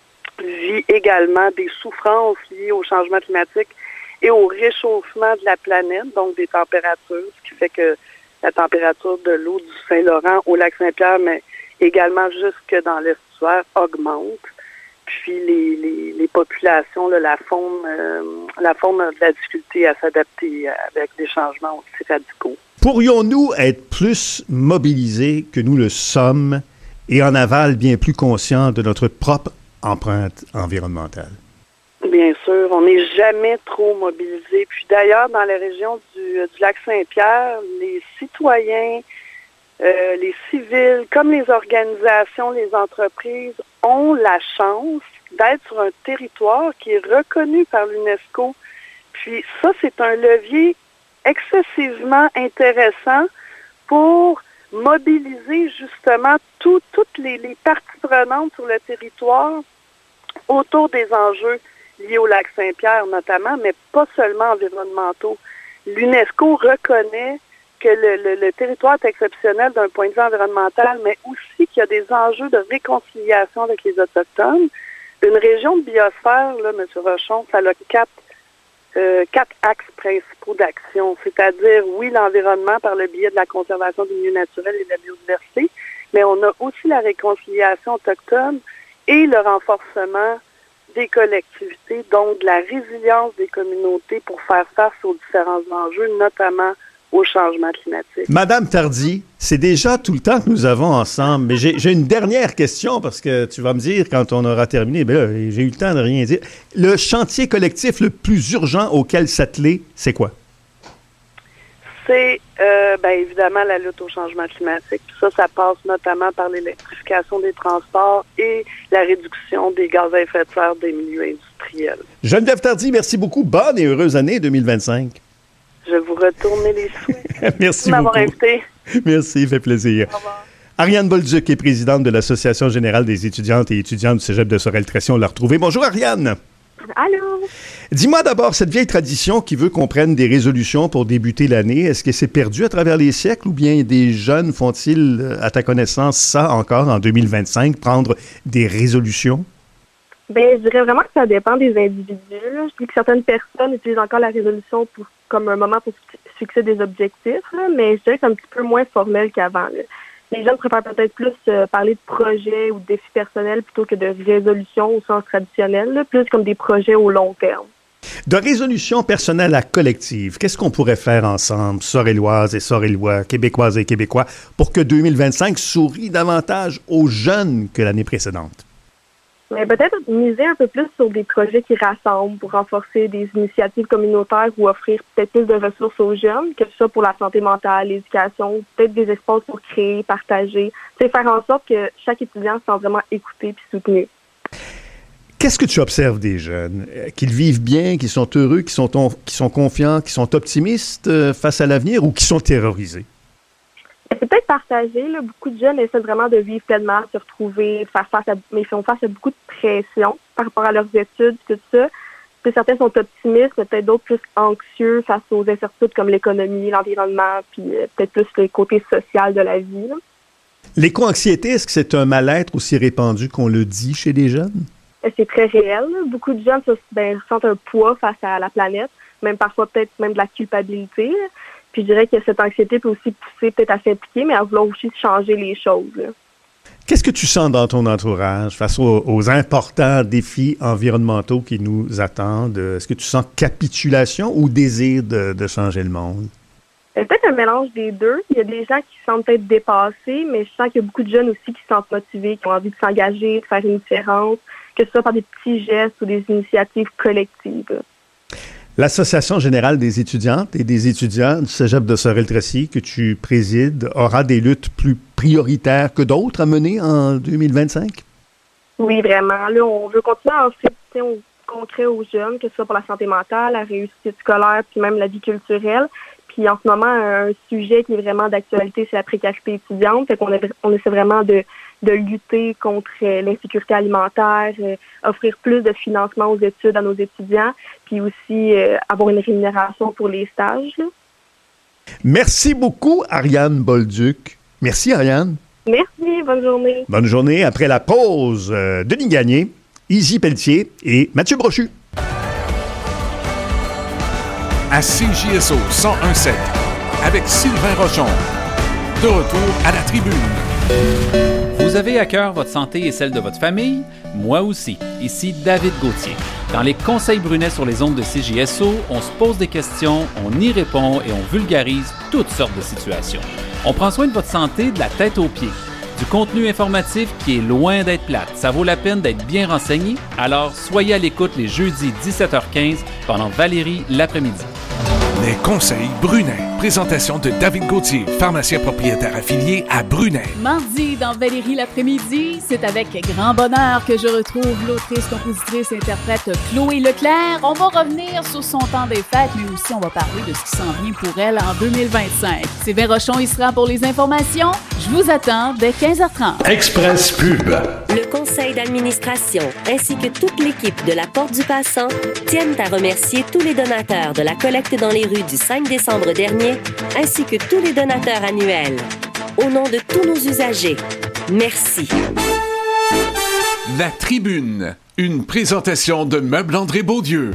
vit également des souffrances liées au changement climatique et au réchauffement de la planète, donc des températures, ce qui fait que la température de l'eau du Saint-Laurent au lac Saint-Pierre, mais également jusque dans l'estuaire, augmente. Puis les, les, les populations, là, la faune, euh, la faune a de la difficulté à s'adapter avec des changements aussi radicaux. Pourrions-nous être plus mobilisés que nous le sommes et en aval bien plus conscients de notre propre empreinte environnementale? Bien sûr, on n'est jamais trop mobilisé. Puis d'ailleurs, dans les régions du, du lac Saint-Pierre, les citoyens, euh, les civils, comme les organisations, les entreprises, ont la chance d'être sur un territoire qui est reconnu par l'UNESCO. Puis ça, c'est un levier excessivement intéressant pour mobiliser justement tout, toutes les, les parties prenantes sur le territoire autour des enjeux liés au lac Saint-Pierre notamment, mais pas seulement environnementaux. L'UNESCO reconnaît que le, le, le territoire est exceptionnel d'un point de vue environnemental, mais aussi qu'il y a des enjeux de réconciliation avec les Autochtones. Une région de biosphère, là, M. Rochon, ça a quatre Euh, quatre axes principaux d'action, c'est-à-dire, oui, l'environnement par le biais de la conservation du milieu naturel et de la biodiversité, mais on a aussi la réconciliation autochtone et le renforcement des collectivités, donc de la résilience des communautés pour faire face aux différents enjeux, notamment au changement climatique. Madame Tardy, c'est déjà tout le temps que nous avons ensemble, mais j'ai, j'ai une dernière question parce que tu vas me dire quand on aura terminé, ben là, j'ai eu le temps de rien dire. Le chantier collectif le plus urgent auquel s'atteler, c'est quoi? c'est euh, ben, évidemment la lutte au changement climatique. Puis ça, ça passe notamment par l'électrification des transports et la réduction des gaz à effet de serre des milieux industriels. Geneviève Tardy, merci beaucoup. Bonne et heureuse année deux mille vingt-cinq. Je vous retourne les souhaits. Merci de m'avoir beaucoup. invité. Merci, fait plaisir. Au revoir. Ariane Bolduc est présidente de l'Association générale des étudiantes et étudiants du Cégep de Sorel-Tracy. On l'a retrouvée. Bonjour, Ariane. Allô? Dis-moi d'abord, cette vieille tradition qui veut qu'on prenne des résolutions pour débuter l'année, est-ce que c'est perdu à travers les siècles ou bien des jeunes font-ils, à ta connaissance, ça encore en deux mille vingt-cinq, prendre des résolutions? Bien, je dirais vraiment que ça dépend des individus. Là. Je dis que certaines personnes utilisent encore la résolution pour, comme un moment pour fixer des objectifs, là, mais je dirais que c'est un petit peu moins formel qu'avant. Là. Les jeunes préfèrent peut-être plus euh, parler de projets ou de défis personnels plutôt que de résolutions au sens traditionnel, là, plus comme des projets au long terme. De résolution personnelle à collective, qu'est-ce qu'on pourrait faire ensemble, Sorelloises et Sorellois, Québécoises et Québécois, pour que deux mille vingt-cinq sourie davantage aux jeunes que l'année précédente? Mais peut-être miser un peu plus sur des projets qui rassemblent pour renforcer des initiatives communautaires ou offrir peut-être plus de ressources aux jeunes, que ce soit pour la santé mentale, l'éducation, peut-être des espaces pour créer, partager, c'est faire en sorte que chaque étudiant se sente vraiment écouté puis soutenu. Qu'est-ce que tu observes des jeunes? Qu'ils vivent bien, qu'ils sont heureux, qu'ils sont, qu'ils sont confiants, qu'ils sont optimistes face à l'avenir ou qu'ils sont terrorisés? C'est peut-être partagé. Là. Beaucoup de jeunes essaient vraiment de vivre pleinement, se retrouver, faire face à, mais ils font face à beaucoup de pression par rapport à leurs études, tout ça. Puis certains sont optimistes, mais peut-être d'autres plus anxieux face aux incertitudes comme l'économie, l'environnement, puis euh, peut-être plus le côté social de la vie. Là. L'éco-anxiété, est-ce que c'est un mal-être aussi répandu qu'on le dit chez les jeunes? C'est très réel. Là. Beaucoup de jeunes ben, ressentent un poids face à la planète, même parfois peut-être même de la culpabilité. Là. Puis je dirais que cette anxiété peut aussi pousser peut-être à s'impliquer, mais à vouloir aussi changer les choses. Là. Qu'est-ce que tu sens dans ton entourage face aux, aux importants défis environnementaux qui nous attendent? Est-ce que tu sens capitulation ou désir de, de changer le monde? C'est peut-être un mélange des deux. Il y a des gens qui se sentent peut-être dépassés, mais je sens qu'il y a beaucoup de jeunes aussi qui se sentent motivés, qui ont envie de s'engager, de faire une différence, que ce soit par des petits gestes ou des initiatives collectives. Là. L'Association générale des étudiantes et des étudiants du Cégep de Sorel-Tracy que tu présides aura des luttes plus prioritaires que d'autres à mener en deux mille vingt-cinq? Oui, vraiment. Là, on veut continuer à offrir du soutien concret aux jeunes, que ce soit pour la santé mentale, la réussite scolaire, puis même la vie culturelle. Puis en ce moment, un sujet qui est vraiment d'actualité, c'est la précarité étudiante. Fait qu'on est, on essaie vraiment de de lutter contre l'insécurité alimentaire, euh, offrir plus de financement aux études à nos étudiants, puis aussi euh, avoir une rémunération pour les stages. Là. Merci beaucoup, Ariane Bolduc. Merci, Ariane. Merci, bonne journée. Bonne journée. Après la pause, euh, Denis Gagné, Izzy Pelletier et Mathieu Brochu. À C J S O cent un sept, avec Sylvain Rochon. De retour à la tribune. Vous avez à cœur votre santé et celle de votre famille? Moi aussi. Ici David Gauthier. Dans les conseils Brunet sur les ondes de C J S O, on se pose des questions, on y répond et on vulgarise toutes sortes de situations. On prend soin de votre santé de la tête aux pieds. Du contenu informatif qui est loin d'être plate. Ça vaut la peine d'être bien renseigné. Alors, soyez à l'écoute les jeudis dix-sept heures quinze pendant Valérie l'après-midi. Les conseils Brunet. Présentation de David Gauthier, pharmacien propriétaire affilié à Brunet. Mardi, dans Valérie l'après-midi, c'est avec grand bonheur que je retrouve l'autrice, compositrice, interprète Chloé Leclerc. On va revenir sur son temps des fêtes, mais aussi on va parler de ce qui s'en vient pour elle en deux mille vingt-cinq. Sylvain Rochon y sera pour les informations. Je vous attends dès quinze heures trente. Express Pub. Le conseil d'administration ainsi que toute l'équipe de la Porte du Passant tiennent à remercier tous les donateurs de la collecte dans les rues du cinq décembre dernier, ainsi que tous les donateurs annuels. Au nom de tous nos usagers, merci. La Tribune, une présentation de Meubles André Beaudieu.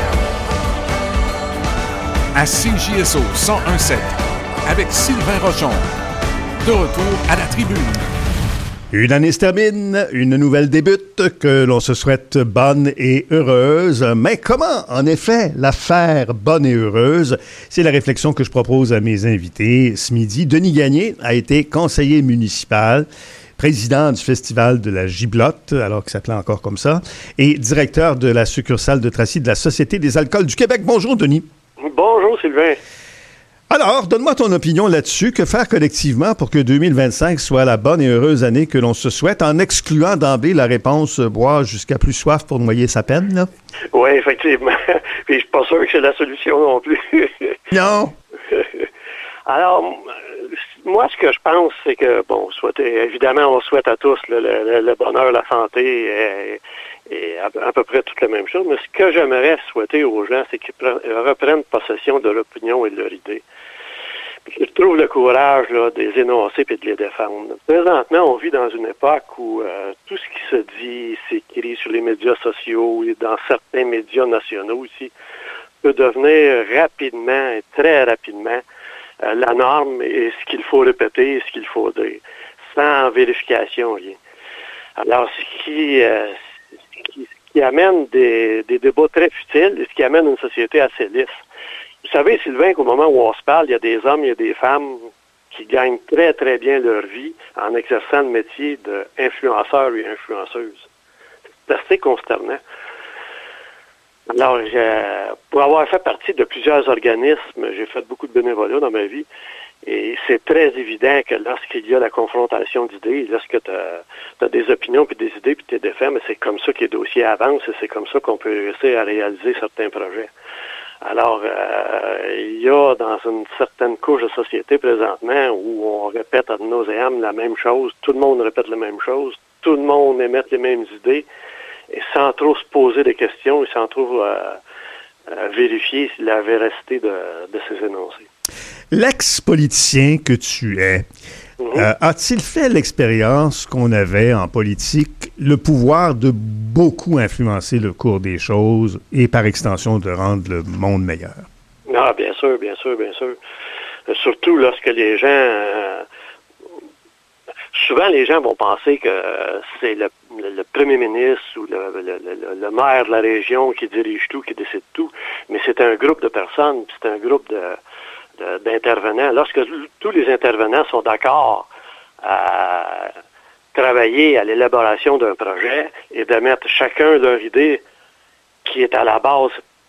À C J S O cent un sept, avec Sylvain Rochon. De retour à la Tribune. Une année se termine, une nouvelle débute, que l'on se souhaite bonne et heureuse. Mais comment, en effet, la faire bonne et heureuse? C'est la réflexion que je propose à mes invités ce midi. Denis Gagné a été conseiller municipal, président du Festival de la Giblotte, alors que ça s'appelait encore comme ça, et directeur de la succursale de Tracy de la Société des alcools du Québec. Bonjour, Denis. Bonjour, Sylvain. Alors, donne-moi ton opinion là-dessus. Que faire collectivement pour que deux mille vingt-cinq soit la bonne et heureuse année que l'on se souhaite, en excluant d'emblée la réponse euh, « boire jusqu'à plus soif pour noyer sa peine », là? Oui, effectivement. Puis je suis pas sûr que c'est la solution non plus. Non. Alors, moi, ce que je pense, c'est que, bon, souhaiter, évidemment, on souhaite à tous le, le, le bonheur, la santé et, et à, à peu près toute la même chose. Mais ce que j'aimerais souhaiter aux gens, c'est qu'ils pre- reprennent possession de l'opinion et de leur idée. Puis qu'ils trouvent le courage là, de les énoncer et de les défendre. Présentement, on vit dans une époque où euh, tout ce qui se dit, s'écrit sur les médias sociaux et dans certains médias nationaux aussi, peut devenir rapidement et très rapidement euh, la norme et ce qu'il faut répéter et ce qu'il faut dire, sans vérification, rien. Alors, ce qui, euh, ce qui, ce qui amène des, des débats très futiles et ce qui amène une société assez lisse. Vous savez, Sylvain, qu'au moment où on se parle, il y a des hommes, il y a des femmes qui gagnent très, très bien leur vie en exerçant le métier d'influenceur et influenceuse. C'est assez consternant. Alors, pour avoir fait partie de plusieurs organismes, j'ai fait beaucoup de bénévolat dans ma vie, et c'est très évident que lorsqu'il y a la confrontation d'idées, lorsque tu as des opinions puis des idées puis tu les défends, mais c'est comme ça que les dossiers avancent et c'est comme ça qu'on peut réussir à réaliser certains projets. Alors, euh, il y a dans une certaine couche de société présentement où on répète ad nauseam la même chose, tout le monde répète la même chose, tout le monde émet les mêmes idées, et sans trop se poser des questions et sans trop euh, euh, vérifier la véracité de, de ces énoncés. L'ex-politicien que tu es, mm-hmm. euh, a-t-il fait l'expérience qu'on avait en politique le pouvoir de beaucoup influencer le cours des choses et par extension de rendre le monde meilleur? Ah, bien sûr, bien sûr, bien sûr. Euh, surtout lorsque les gens... Euh, souvent, les gens vont penser que euh, c'est le, le, le premier ministre ou le, le, le, le maire de la région qui dirige tout, qui décide tout, mais c'est un groupe de personnes, c'est un groupe de... d'intervenants. Lorsque tous les intervenants sont d'accord à travailler à l'élaboration d'un projet et de mettre chacun leur idée qui est à la base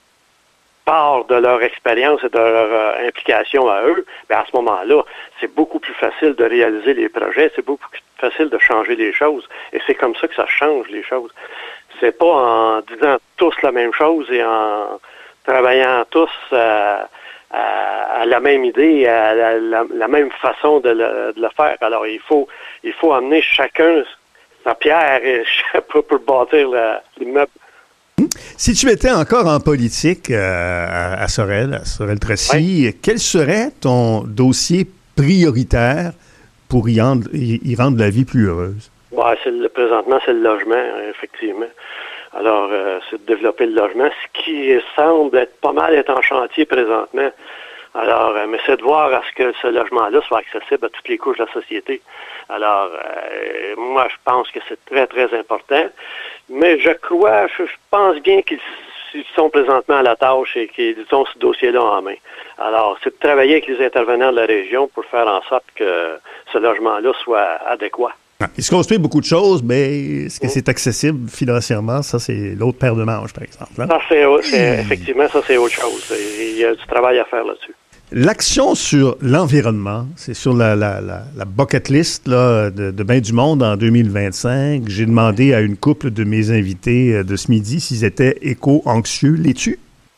part de leur expérience et de leur euh, implication à eux, bien à ce moment-là, c'est beaucoup plus facile de réaliser les projets, c'est beaucoup plus facile de changer les choses. Et c'est comme ça que ça change les choses. C'est pas en disant tous la même chose et en travaillant tous euh, À, à la même idée, à la, la, la même façon de le, de le faire. Alors, il faut il faut amener chacun sa pierre et, pour, pour bâtir la, l'immeuble. Si tu étais encore en politique euh, à, à Sorel, à Sorel-Tracy, oui. Quel serait ton dossier prioritaire pour y rendre, y, y rendre la vie plus heureuse? Ouais, c'est le, présentement, c'est le logement, effectivement. Alors, euh, c'est de développer le logement, ce qui semble être pas mal être en chantier présentement. Alors, euh, mais c'est de voir à ce que ce logement-là soit accessible à toutes les couches de la société. Alors, euh, moi, je pense que c'est très, très important. Mais je crois, je, je pense bien qu'ils ils sont présentement à la tâche et qu'ils ont ce dossier-là en main. Alors, c'est de travailler avec les intervenants de la région pour faire en sorte que ce logement-là soit adéquat. Il se construit beaucoup de choses, mais est-ce que c'est accessible financièrement? Ça, c'est l'autre paire de manches, par exemple. Hein? Ça, c'est, c'est, effectivement, ça, c'est autre chose. Il y a du travail à faire là-dessus. L'action sur l'environnement, c'est sur la, la, la, la bucket list là, de, de Bain du Monde en deux mille vingt-cinq. J'ai demandé à une couple de mes invités de ce midi s'ils étaient éco-anxieux. Les-tu?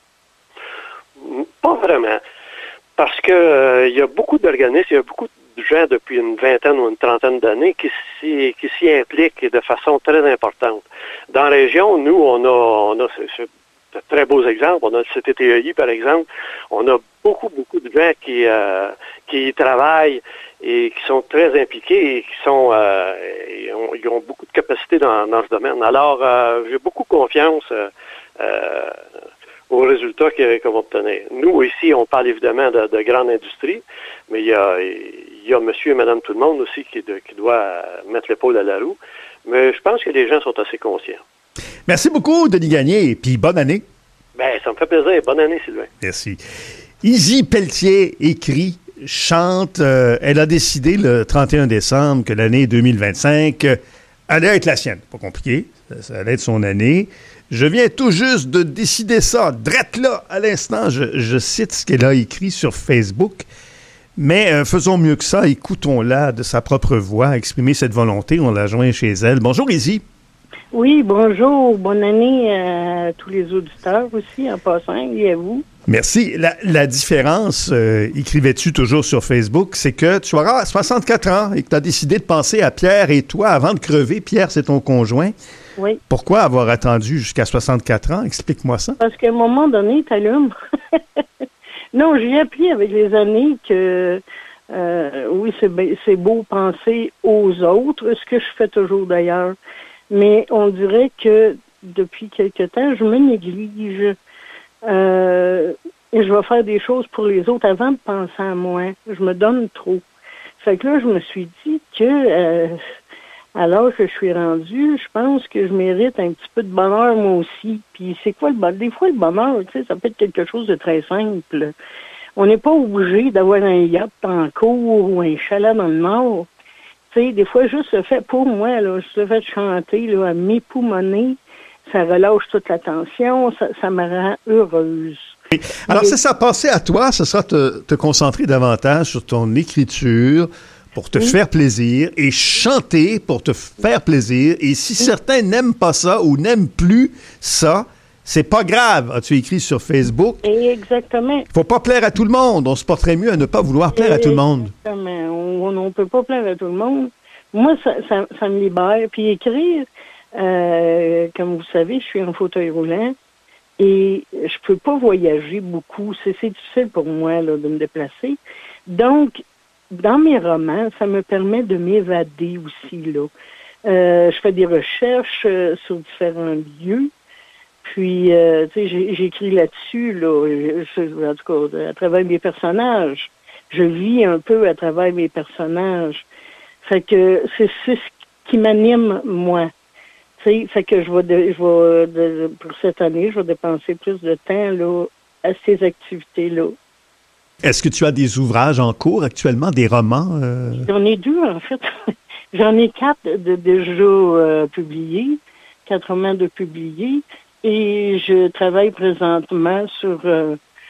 Pas vraiment. Parce que euh, il y a beaucoup d'organismes, il y a beaucoup de gens depuis une vingtaine ou une trentaine d'années qui s'y, qui s'y impliquent de façon très importante. Dans la région, nous, on a, on a c'est, c'est de très beaux exemples. On a le C T T E I, par exemple. On a beaucoup, beaucoup de gens qui, euh, qui y travaillent et qui sont très impliqués et qui sont euh, ils, ont, ils ont beaucoup de capacités dans, dans ce domaine. Alors, euh, j'ai beaucoup confiance euh, euh, aux résultats qu'on va obtenir. Nous, ici, on parle évidemment de, de grande industrie, mais il y a, il y a monsieur et madame tout le monde aussi qui, de, qui doit mettre l'épaule à la roue. Mais je pense que les gens sont assez conscients. Merci beaucoup, Denis Gagné, et puis bonne année. Bien, ça me fait plaisir. Bonne année, Sylvain. Merci. Izzy Pelletier écrit, chante, euh, elle a décidé le trente et un décembre que l'année deux mille vingt-cinq euh, allait être la sienne. Pas compliqué, ça, ça allait être son année. Je viens tout juste de décider ça, drette là, à l'instant. Je, je cite ce qu'elle a écrit sur Facebook. Mais euh, faisons mieux que ça, écoutons-la de sa propre voix exprimer cette volonté. On la joint chez elle. Bonjour, Izzy. Oui, bonjour. Bonne année à tous les auditeurs aussi, en passant, et à vous. Merci. La, la différence, euh, écrivais-tu toujours sur Facebook, c'est que tu auras soixante-quatre ans et que tu as décidé de penser à Pierre et toi avant de crever. Pierre, c'est ton conjoint. Oui. Pourquoi avoir attendu jusqu'à soixante-quatre ans? Explique-moi ça. Parce qu'à un moment donné, t'allumes. Non, j'ai appris avec les années que euh, oui, c'est, c'est beau penser aux autres, ce que je fais toujours d'ailleurs. Mais on dirait que depuis quelque temps, je me néglige. Euh, et je vais faire des choses pour les autres avant de penser à moi. Je me donne trop. Fait que là, je me suis dit que euh, à l'âge que je suis rendue, je pense que je mérite un petit peu de bonheur moi aussi. Puis c'est quoi le bonheur? Des fois, le bonheur, tu sais, ça peut être quelque chose de très simple. On n'est pas obligé d'avoir un yacht en cours ou un chalet dans le Nord. Tu sais, des fois, juste le fait, pour moi, là, juste le fait de chanter, là, à m'époumoner, ça relâche toute la tension, ça, ça me rend heureuse. Alors, Et... c'est ça, penser à toi, ce sera te, te concentrer davantage sur ton écriture pour te oui. faire plaisir et chanter pour te faire plaisir. Et si oui. certains n'aiment pas ça ou n'aiment plus ça, c'est pas grave, as-tu écrit sur Facebook. Exactement. Il faut pas plaire à tout le monde. On se porterait mieux à ne pas vouloir plaire à tout le monde. Exactement. On ne peut pas plaire à tout le monde. Moi, ça, ça, ça me libère. Puis écrire, euh, comme vous savez, je suis en fauteuil roulant et je peux pas voyager beaucoup. C'est, c'est difficile pour moi là, de me déplacer. Donc, dans mes romans, ça me permet de m'évader aussi. Là. Euh, je fais des recherches euh, sur différents lieux. Puis, euh, tu sais, j'ai, j'écris là-dessus, là, je, en tout cas, à travers mes personnages. Je vis un peu à travers mes personnages. Fait que c'est, c'est ce qui m'anime, moi. Tu sais, fait que je vais, de, je vais de, pour cette année, je vais dépenser plus de temps, là, à ces activités-là. Est-ce que tu as des ouvrages en cours actuellement, des romans? Euh... J'en ai deux, en fait. J'en ai quatre de, déjà euh, publiés, quatre romans de publiés. Et je travaille présentement sur euh,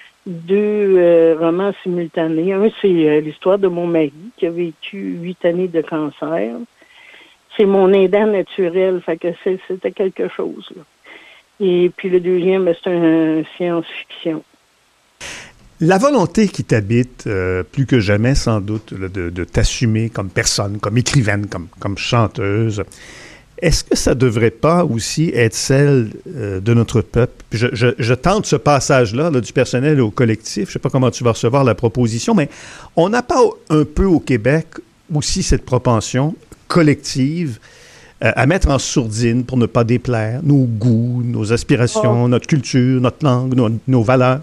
deux euh, romans simultanés. Un, c'est euh, l'histoire de mon mari qui a vécu huit années de cancer. C'est mon aidant naturel, fait que c'est, c'était quelque chose. Là. Et puis le deuxième, ben, c'est un, un science-fiction. La volonté qui t'habite, euh, plus que jamais sans doute, là, de, de t'assumer comme personne, comme écrivaine, comme, comme chanteuse, est-ce que ça ne devrait pas aussi être celle euh, de notre peuple? Je, je, je tente ce passage-là là, du personnel au collectif. Je ne sais pas comment tu vas recevoir la proposition, mais on n'a pas un peu au Québec aussi cette propension collective euh, à mettre en sourdine pour ne pas déplaire nos goûts, nos aspirations, oh. notre culture, notre langue, nos, nos valeurs?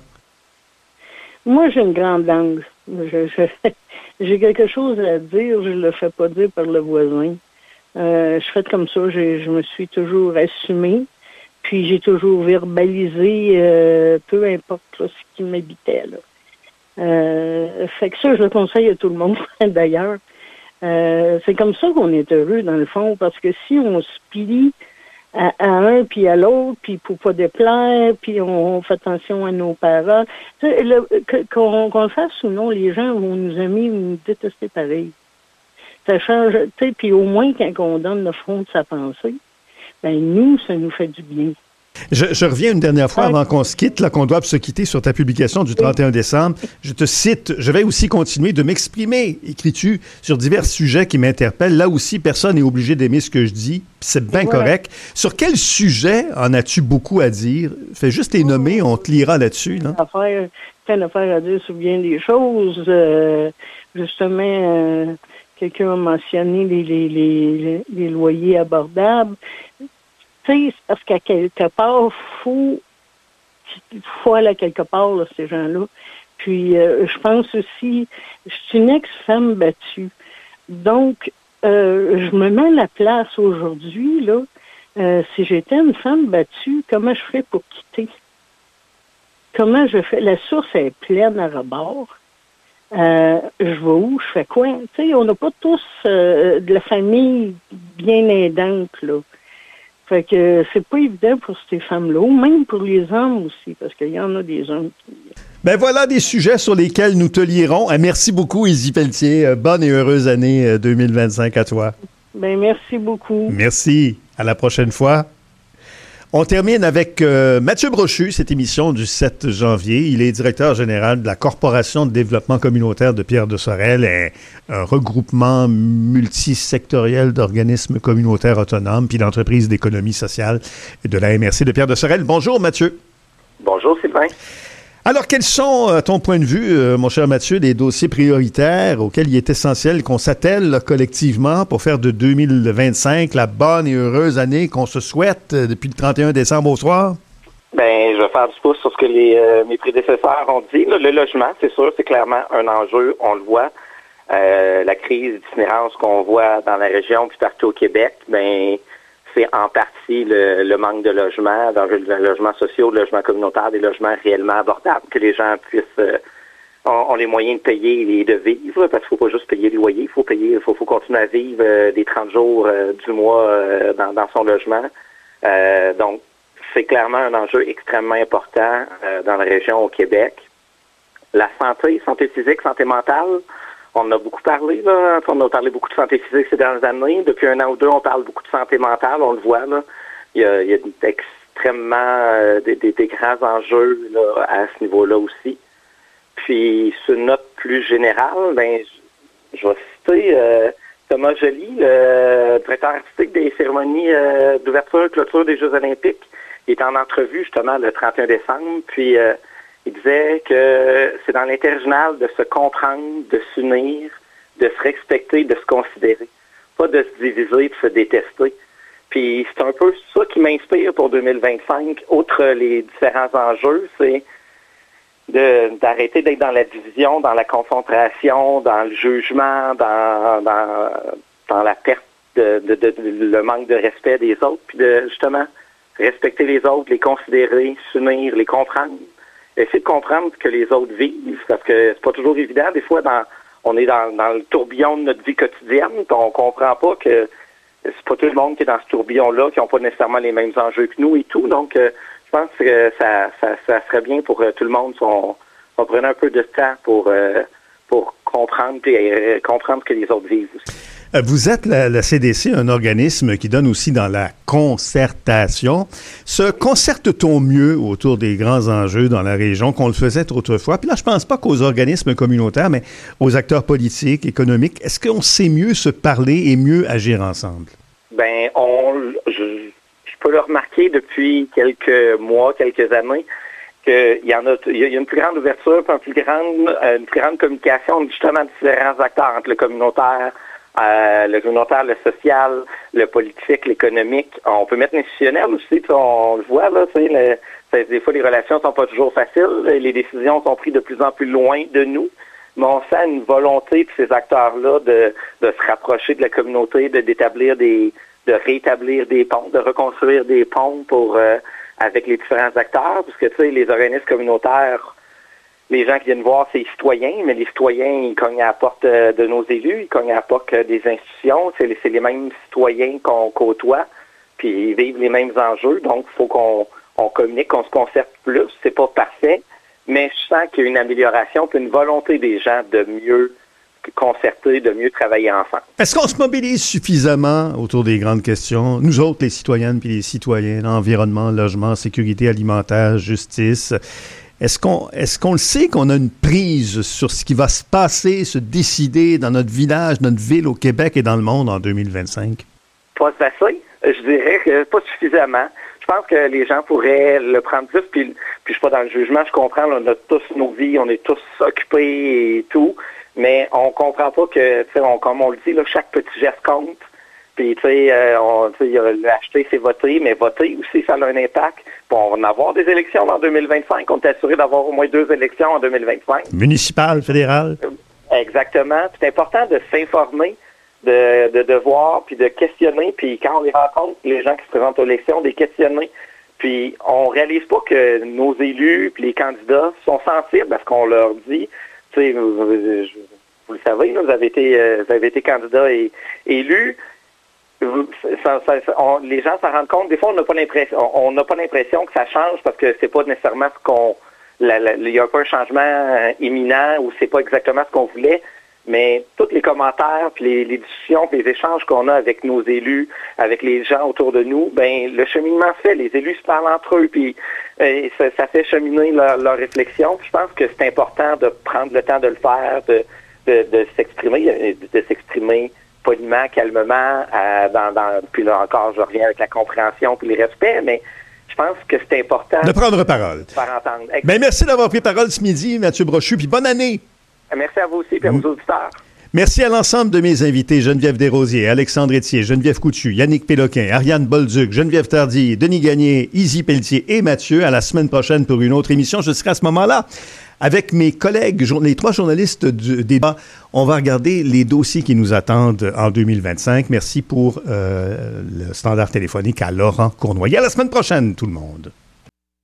Moi, j'ai une grande langue. Je, je, j'ai quelque chose à dire, je ne le fais pas dire par le voisin. Euh, je fais comme ça, j'ai, je me suis toujours assumée, puis j'ai toujours verbalisé, euh, peu importe là, ce qui m'habitait. Là. Euh, fait que ça, je le conseille à tout le monde, d'ailleurs. Euh, c'est comme ça qu'on est heureux, dans le fond, parce que si on se plie à, à un puis à l'autre, puis pour pas déplaire, puis on, on fait attention à nos parents, le, que, qu'on, qu'on le fasse ou non, les gens vont nous aimer ou nous détester pareil. Ça change, tu sais, puis au moins, quand on donne le front de sa pensée, ben nous, ça nous fait du bien. Je, je reviens une dernière fois avant qu'on se quitte, là, qu'on doit se quitter sur ta publication du trente et un décembre. Je te cite, je vais aussi continuer de m'exprimer, écris-tu, sur divers sujets qui m'interpellent. Là aussi, personne n'est obligé d'aimer ce que je dis, c'est bien voilà. correct. Sur quel sujet en as-tu beaucoup à dire? Fais juste les nommer, on te lira là-dessus. Là. Affaire, plein d'affaires à dire sur bien des choses. Euh, justement... Euh, Quelqu'un a mentionné les, les, les, les loyers abordables. Tu sais, parce qu'à quelque part, il faut, faut aller à quelque part, là, ces gens-là. Puis, euh, je pense aussi, je suis une ex-femme battue. Donc, euh, je me mets à la place aujourd'hui, là. Euh, si j'étais une femme battue, comment je ferais pour quitter? Comment je fais? La source est pleine à rebord. Euh, je vais où? Je fais quoi? Tu sais, on n'a pas tous euh, de la famille bien aidante, là. Fait que c'est pas évident pour ces femmes-là, ou même pour les hommes aussi, parce qu'il y en a des hommes qui... Ben voilà des sujets sur lesquels nous te lierons. Merci beaucoup, Izzy Pelletier. Bonne et heureuse année deux mille vingt-cinq à toi. Ben merci beaucoup. Merci. À la prochaine fois. On termine avec euh, Mathieu Brochu, cette émission du sept janvier. Il est directeur général de la Corporation de développement communautaire de Pierre de Sorel, un regroupement multisectoriel d'organismes communautaires autonomes puis d'entreprises d'économie sociale de la M R C de Pierre de Sorel. Bonjour Mathieu. Bonjour Sylvain. Alors, quels sont, à ton point de vue, euh, mon cher Mathieu, les dossiers prioritaires auxquels il est essentiel qu'on s'attelle là, collectivement pour faire de deux mille vingt-cinq la bonne et heureuse année qu'on se souhaite euh, depuis le trente et un décembre au soir? Ben, je vais faire du pouce sur ce que les, euh, mes prédécesseurs ont dit. Là, le logement, c'est sûr, c'est clairement un enjeu, on le voit. Euh, la crise d'itinérance qu'on voit dans la région puis partout au Québec, ben c'est en partie le, le manque de logements, de logements sociaux, de logements communautaires, des logements réellement abordables, que les gens puissent euh, ont, ont les moyens de payer et de vivre, parce qu'il ne faut pas juste payer le loyer, il faut payer, il faut, faut continuer à vivre euh, des trente jours euh, du mois euh, dans, dans son logement. Euh, donc, c'est clairement un enjeu extrêmement important euh, dans la région au Québec. La santé, santé physique, santé mentale, on en a beaucoup parlé, là. On a parlé beaucoup de santé physique ces dernières années. Depuis un an ou deux, on parle beaucoup de santé mentale, on le voit, là. Il y a, il y a extrêmement euh, des, des, des grands enjeux là, à ce niveau-là aussi. Puis, sur une note plus générale, ben, je, je vais citer euh, Thomas Joly, le directeur artistique des cérémonies euh, d'ouverture, clôture des Jeux olympiques. Il est en entrevue, justement, le trente et un décembre, puis... Euh, il disait que c'est dans l'intérêt général de se comprendre, de s'unir, de se respecter, de se considérer. Pas de se diviser, de se détester. Puis c'est un peu ça qui m'inspire pour deux mille vingt-cinq. Outre les différents enjeux, c'est de, d'arrêter d'être dans la division, dans la confrontation, dans le jugement, dans, dans, dans la perte, de, de, de, de le manque de respect des autres, puis de justement respecter les autres, les considérer, s'unir, les comprendre. Essayer de comprendre ce que les autres vivent, parce que c'est pas toujours évident. Des fois, dans, on est dans, dans le tourbillon de notre vie quotidienne, puis on comprend pas que c'est pas tout le monde qui est dans ce tourbillon-là, qui n'ont pas nécessairement les mêmes enjeux que nous et tout. Donc, euh, je pense que ça, ça, ça serait bien pour euh, tout le monde si on, on prenait un peu de temps pour, euh, pour comprendre et euh, comprendre ce que les autres vivent aussi. Vous êtes la, la C D C, un organisme qui donne aussi dans la concertation. Se concerte-t-on mieux autour des grands enjeux dans la région qu'on le faisait autrefois? Puis là, je pense pas qu'aux organismes communautaires, mais aux acteurs politiques, économiques. Est-ce qu'on sait mieux se parler et mieux agir ensemble? Ben, on, je, je peux le remarquer depuis quelques mois, quelques années, qu'il y en a, il y a une plus grande ouverture, puis une plus grande, une plus grande communication justement de différents acteurs entre le communautaire, Euh, le communautaire, le social, le politique, l'économique. On peut mettre l'institutionnel aussi, on le voit, là, tu sais, le, des fois les relations sont pas toujours faciles, les décisions sont prises de plus en plus loin de nous, mais on sent une volonté de ces acteurs-là de, de se rapprocher de la communauté, de d'établir des, de rétablir des ponts, de reconstruire des ponts pour euh, avec les différents acteurs, parce que tu sais, les organismes communautaires, les gens qui viennent voir, c'est les citoyens, mais les citoyens, ils cognent à la porte de nos élus, ils cognent à la porte des institutions, c'est les, c'est les mêmes citoyens qu'on côtoie, puis ils vivent les mêmes enjeux, donc il faut qu'on on communique, qu'on se concerte plus, c'est pas parfait, mais je sens qu'il y a une amélioration, puis une volonté des gens de mieux concerter, de mieux travailler ensemble. Est-ce qu'on se mobilise suffisamment autour des grandes questions, nous autres, les citoyennes puis les citoyens, environnement, logement, sécurité alimentaire, justice? Est-ce qu'on, est-ce qu'on le sait qu'on a une prise sur ce qui va se passer, se décider dans notre village, notre ville au Québec et dans le monde en deux mille vingt-cinq? Pas assez. Je dirais que pas suffisamment. Je pense que les gens pourraient le prendre plus, puis, puis je suis pas dans le jugement, je comprends, là, on a tous nos vies, on est tous occupés et tout, mais on comprend pas que, tu sais, on, comme on le dit, là, chaque petit geste compte. Puis, tu sais, euh, on, tu sais, l'acheter, c'est voter, mais voter aussi, ça a un impact. Bon, on va avoir des élections en deux mille vingt-cinq. On est assuré d'avoir au moins deux élections en deux mille vingt-cinq. Municipales, fédérales. Exactement. Puis c'est important de s'informer, de, de, de voir, puis de questionner. Puis quand on les rencontre, les gens qui se présentent aux élections, des questionner. Puis on réalise pas que nos élus, puis les candidats sont sensibles à ce qu'on leur dit. Tu sais, vous, vous le savez, là, vous avez été, vous avez été candidat et élu. ça, ça, ça, on, les gens s'en rendent compte. Des fois, on n'a pas l'impression, on n'a pas l'impression que ça change parce que c'est pas nécessairement ce qu'on, il n'y a pas un changement euh, imminent ou c'est pas exactement ce qu'on voulait. Mais tous les commentaires, puis les, les discussions, puis les échanges qu'on a avec nos élus, avec les gens autour de nous, ben le cheminement se fait. Les élus se parlent entre eux, puis euh, ça, ça fait cheminer leur, leur réflexion. Puis je pense que c'est important de prendre le temps de le faire, de, de, de s'exprimer, de, de s'exprimer poliment, calmement. Euh, dans, dans, puis là encore, je reviens avec la compréhension puis le respect, mais je pense que c'est important de prendre parole. De faire entendre. Ben, merci d'avoir pris parole ce midi, Mathieu Brochu, puis bonne année. Merci à vous aussi et à vos auditeurs. Merci à l'ensemble de mes invités, Geneviève Desrosiers, Alexandre Etier, Geneviève Coutu, Yannick Péloquin, Ariane Bolduc, Geneviève Tardy, Denis Gagné, Izzy Pelletier et Mathieu. À la semaine prochaine pour une autre émission. Je serai à ce moment-là avec mes collègues, les trois journalistes du débat. On va regarder les dossiers qui nous attendent en deux mille vingt-cinq. Merci pour euh, le standard téléphonique à Laurent Cournoyer. À la semaine prochaine, tout le monde.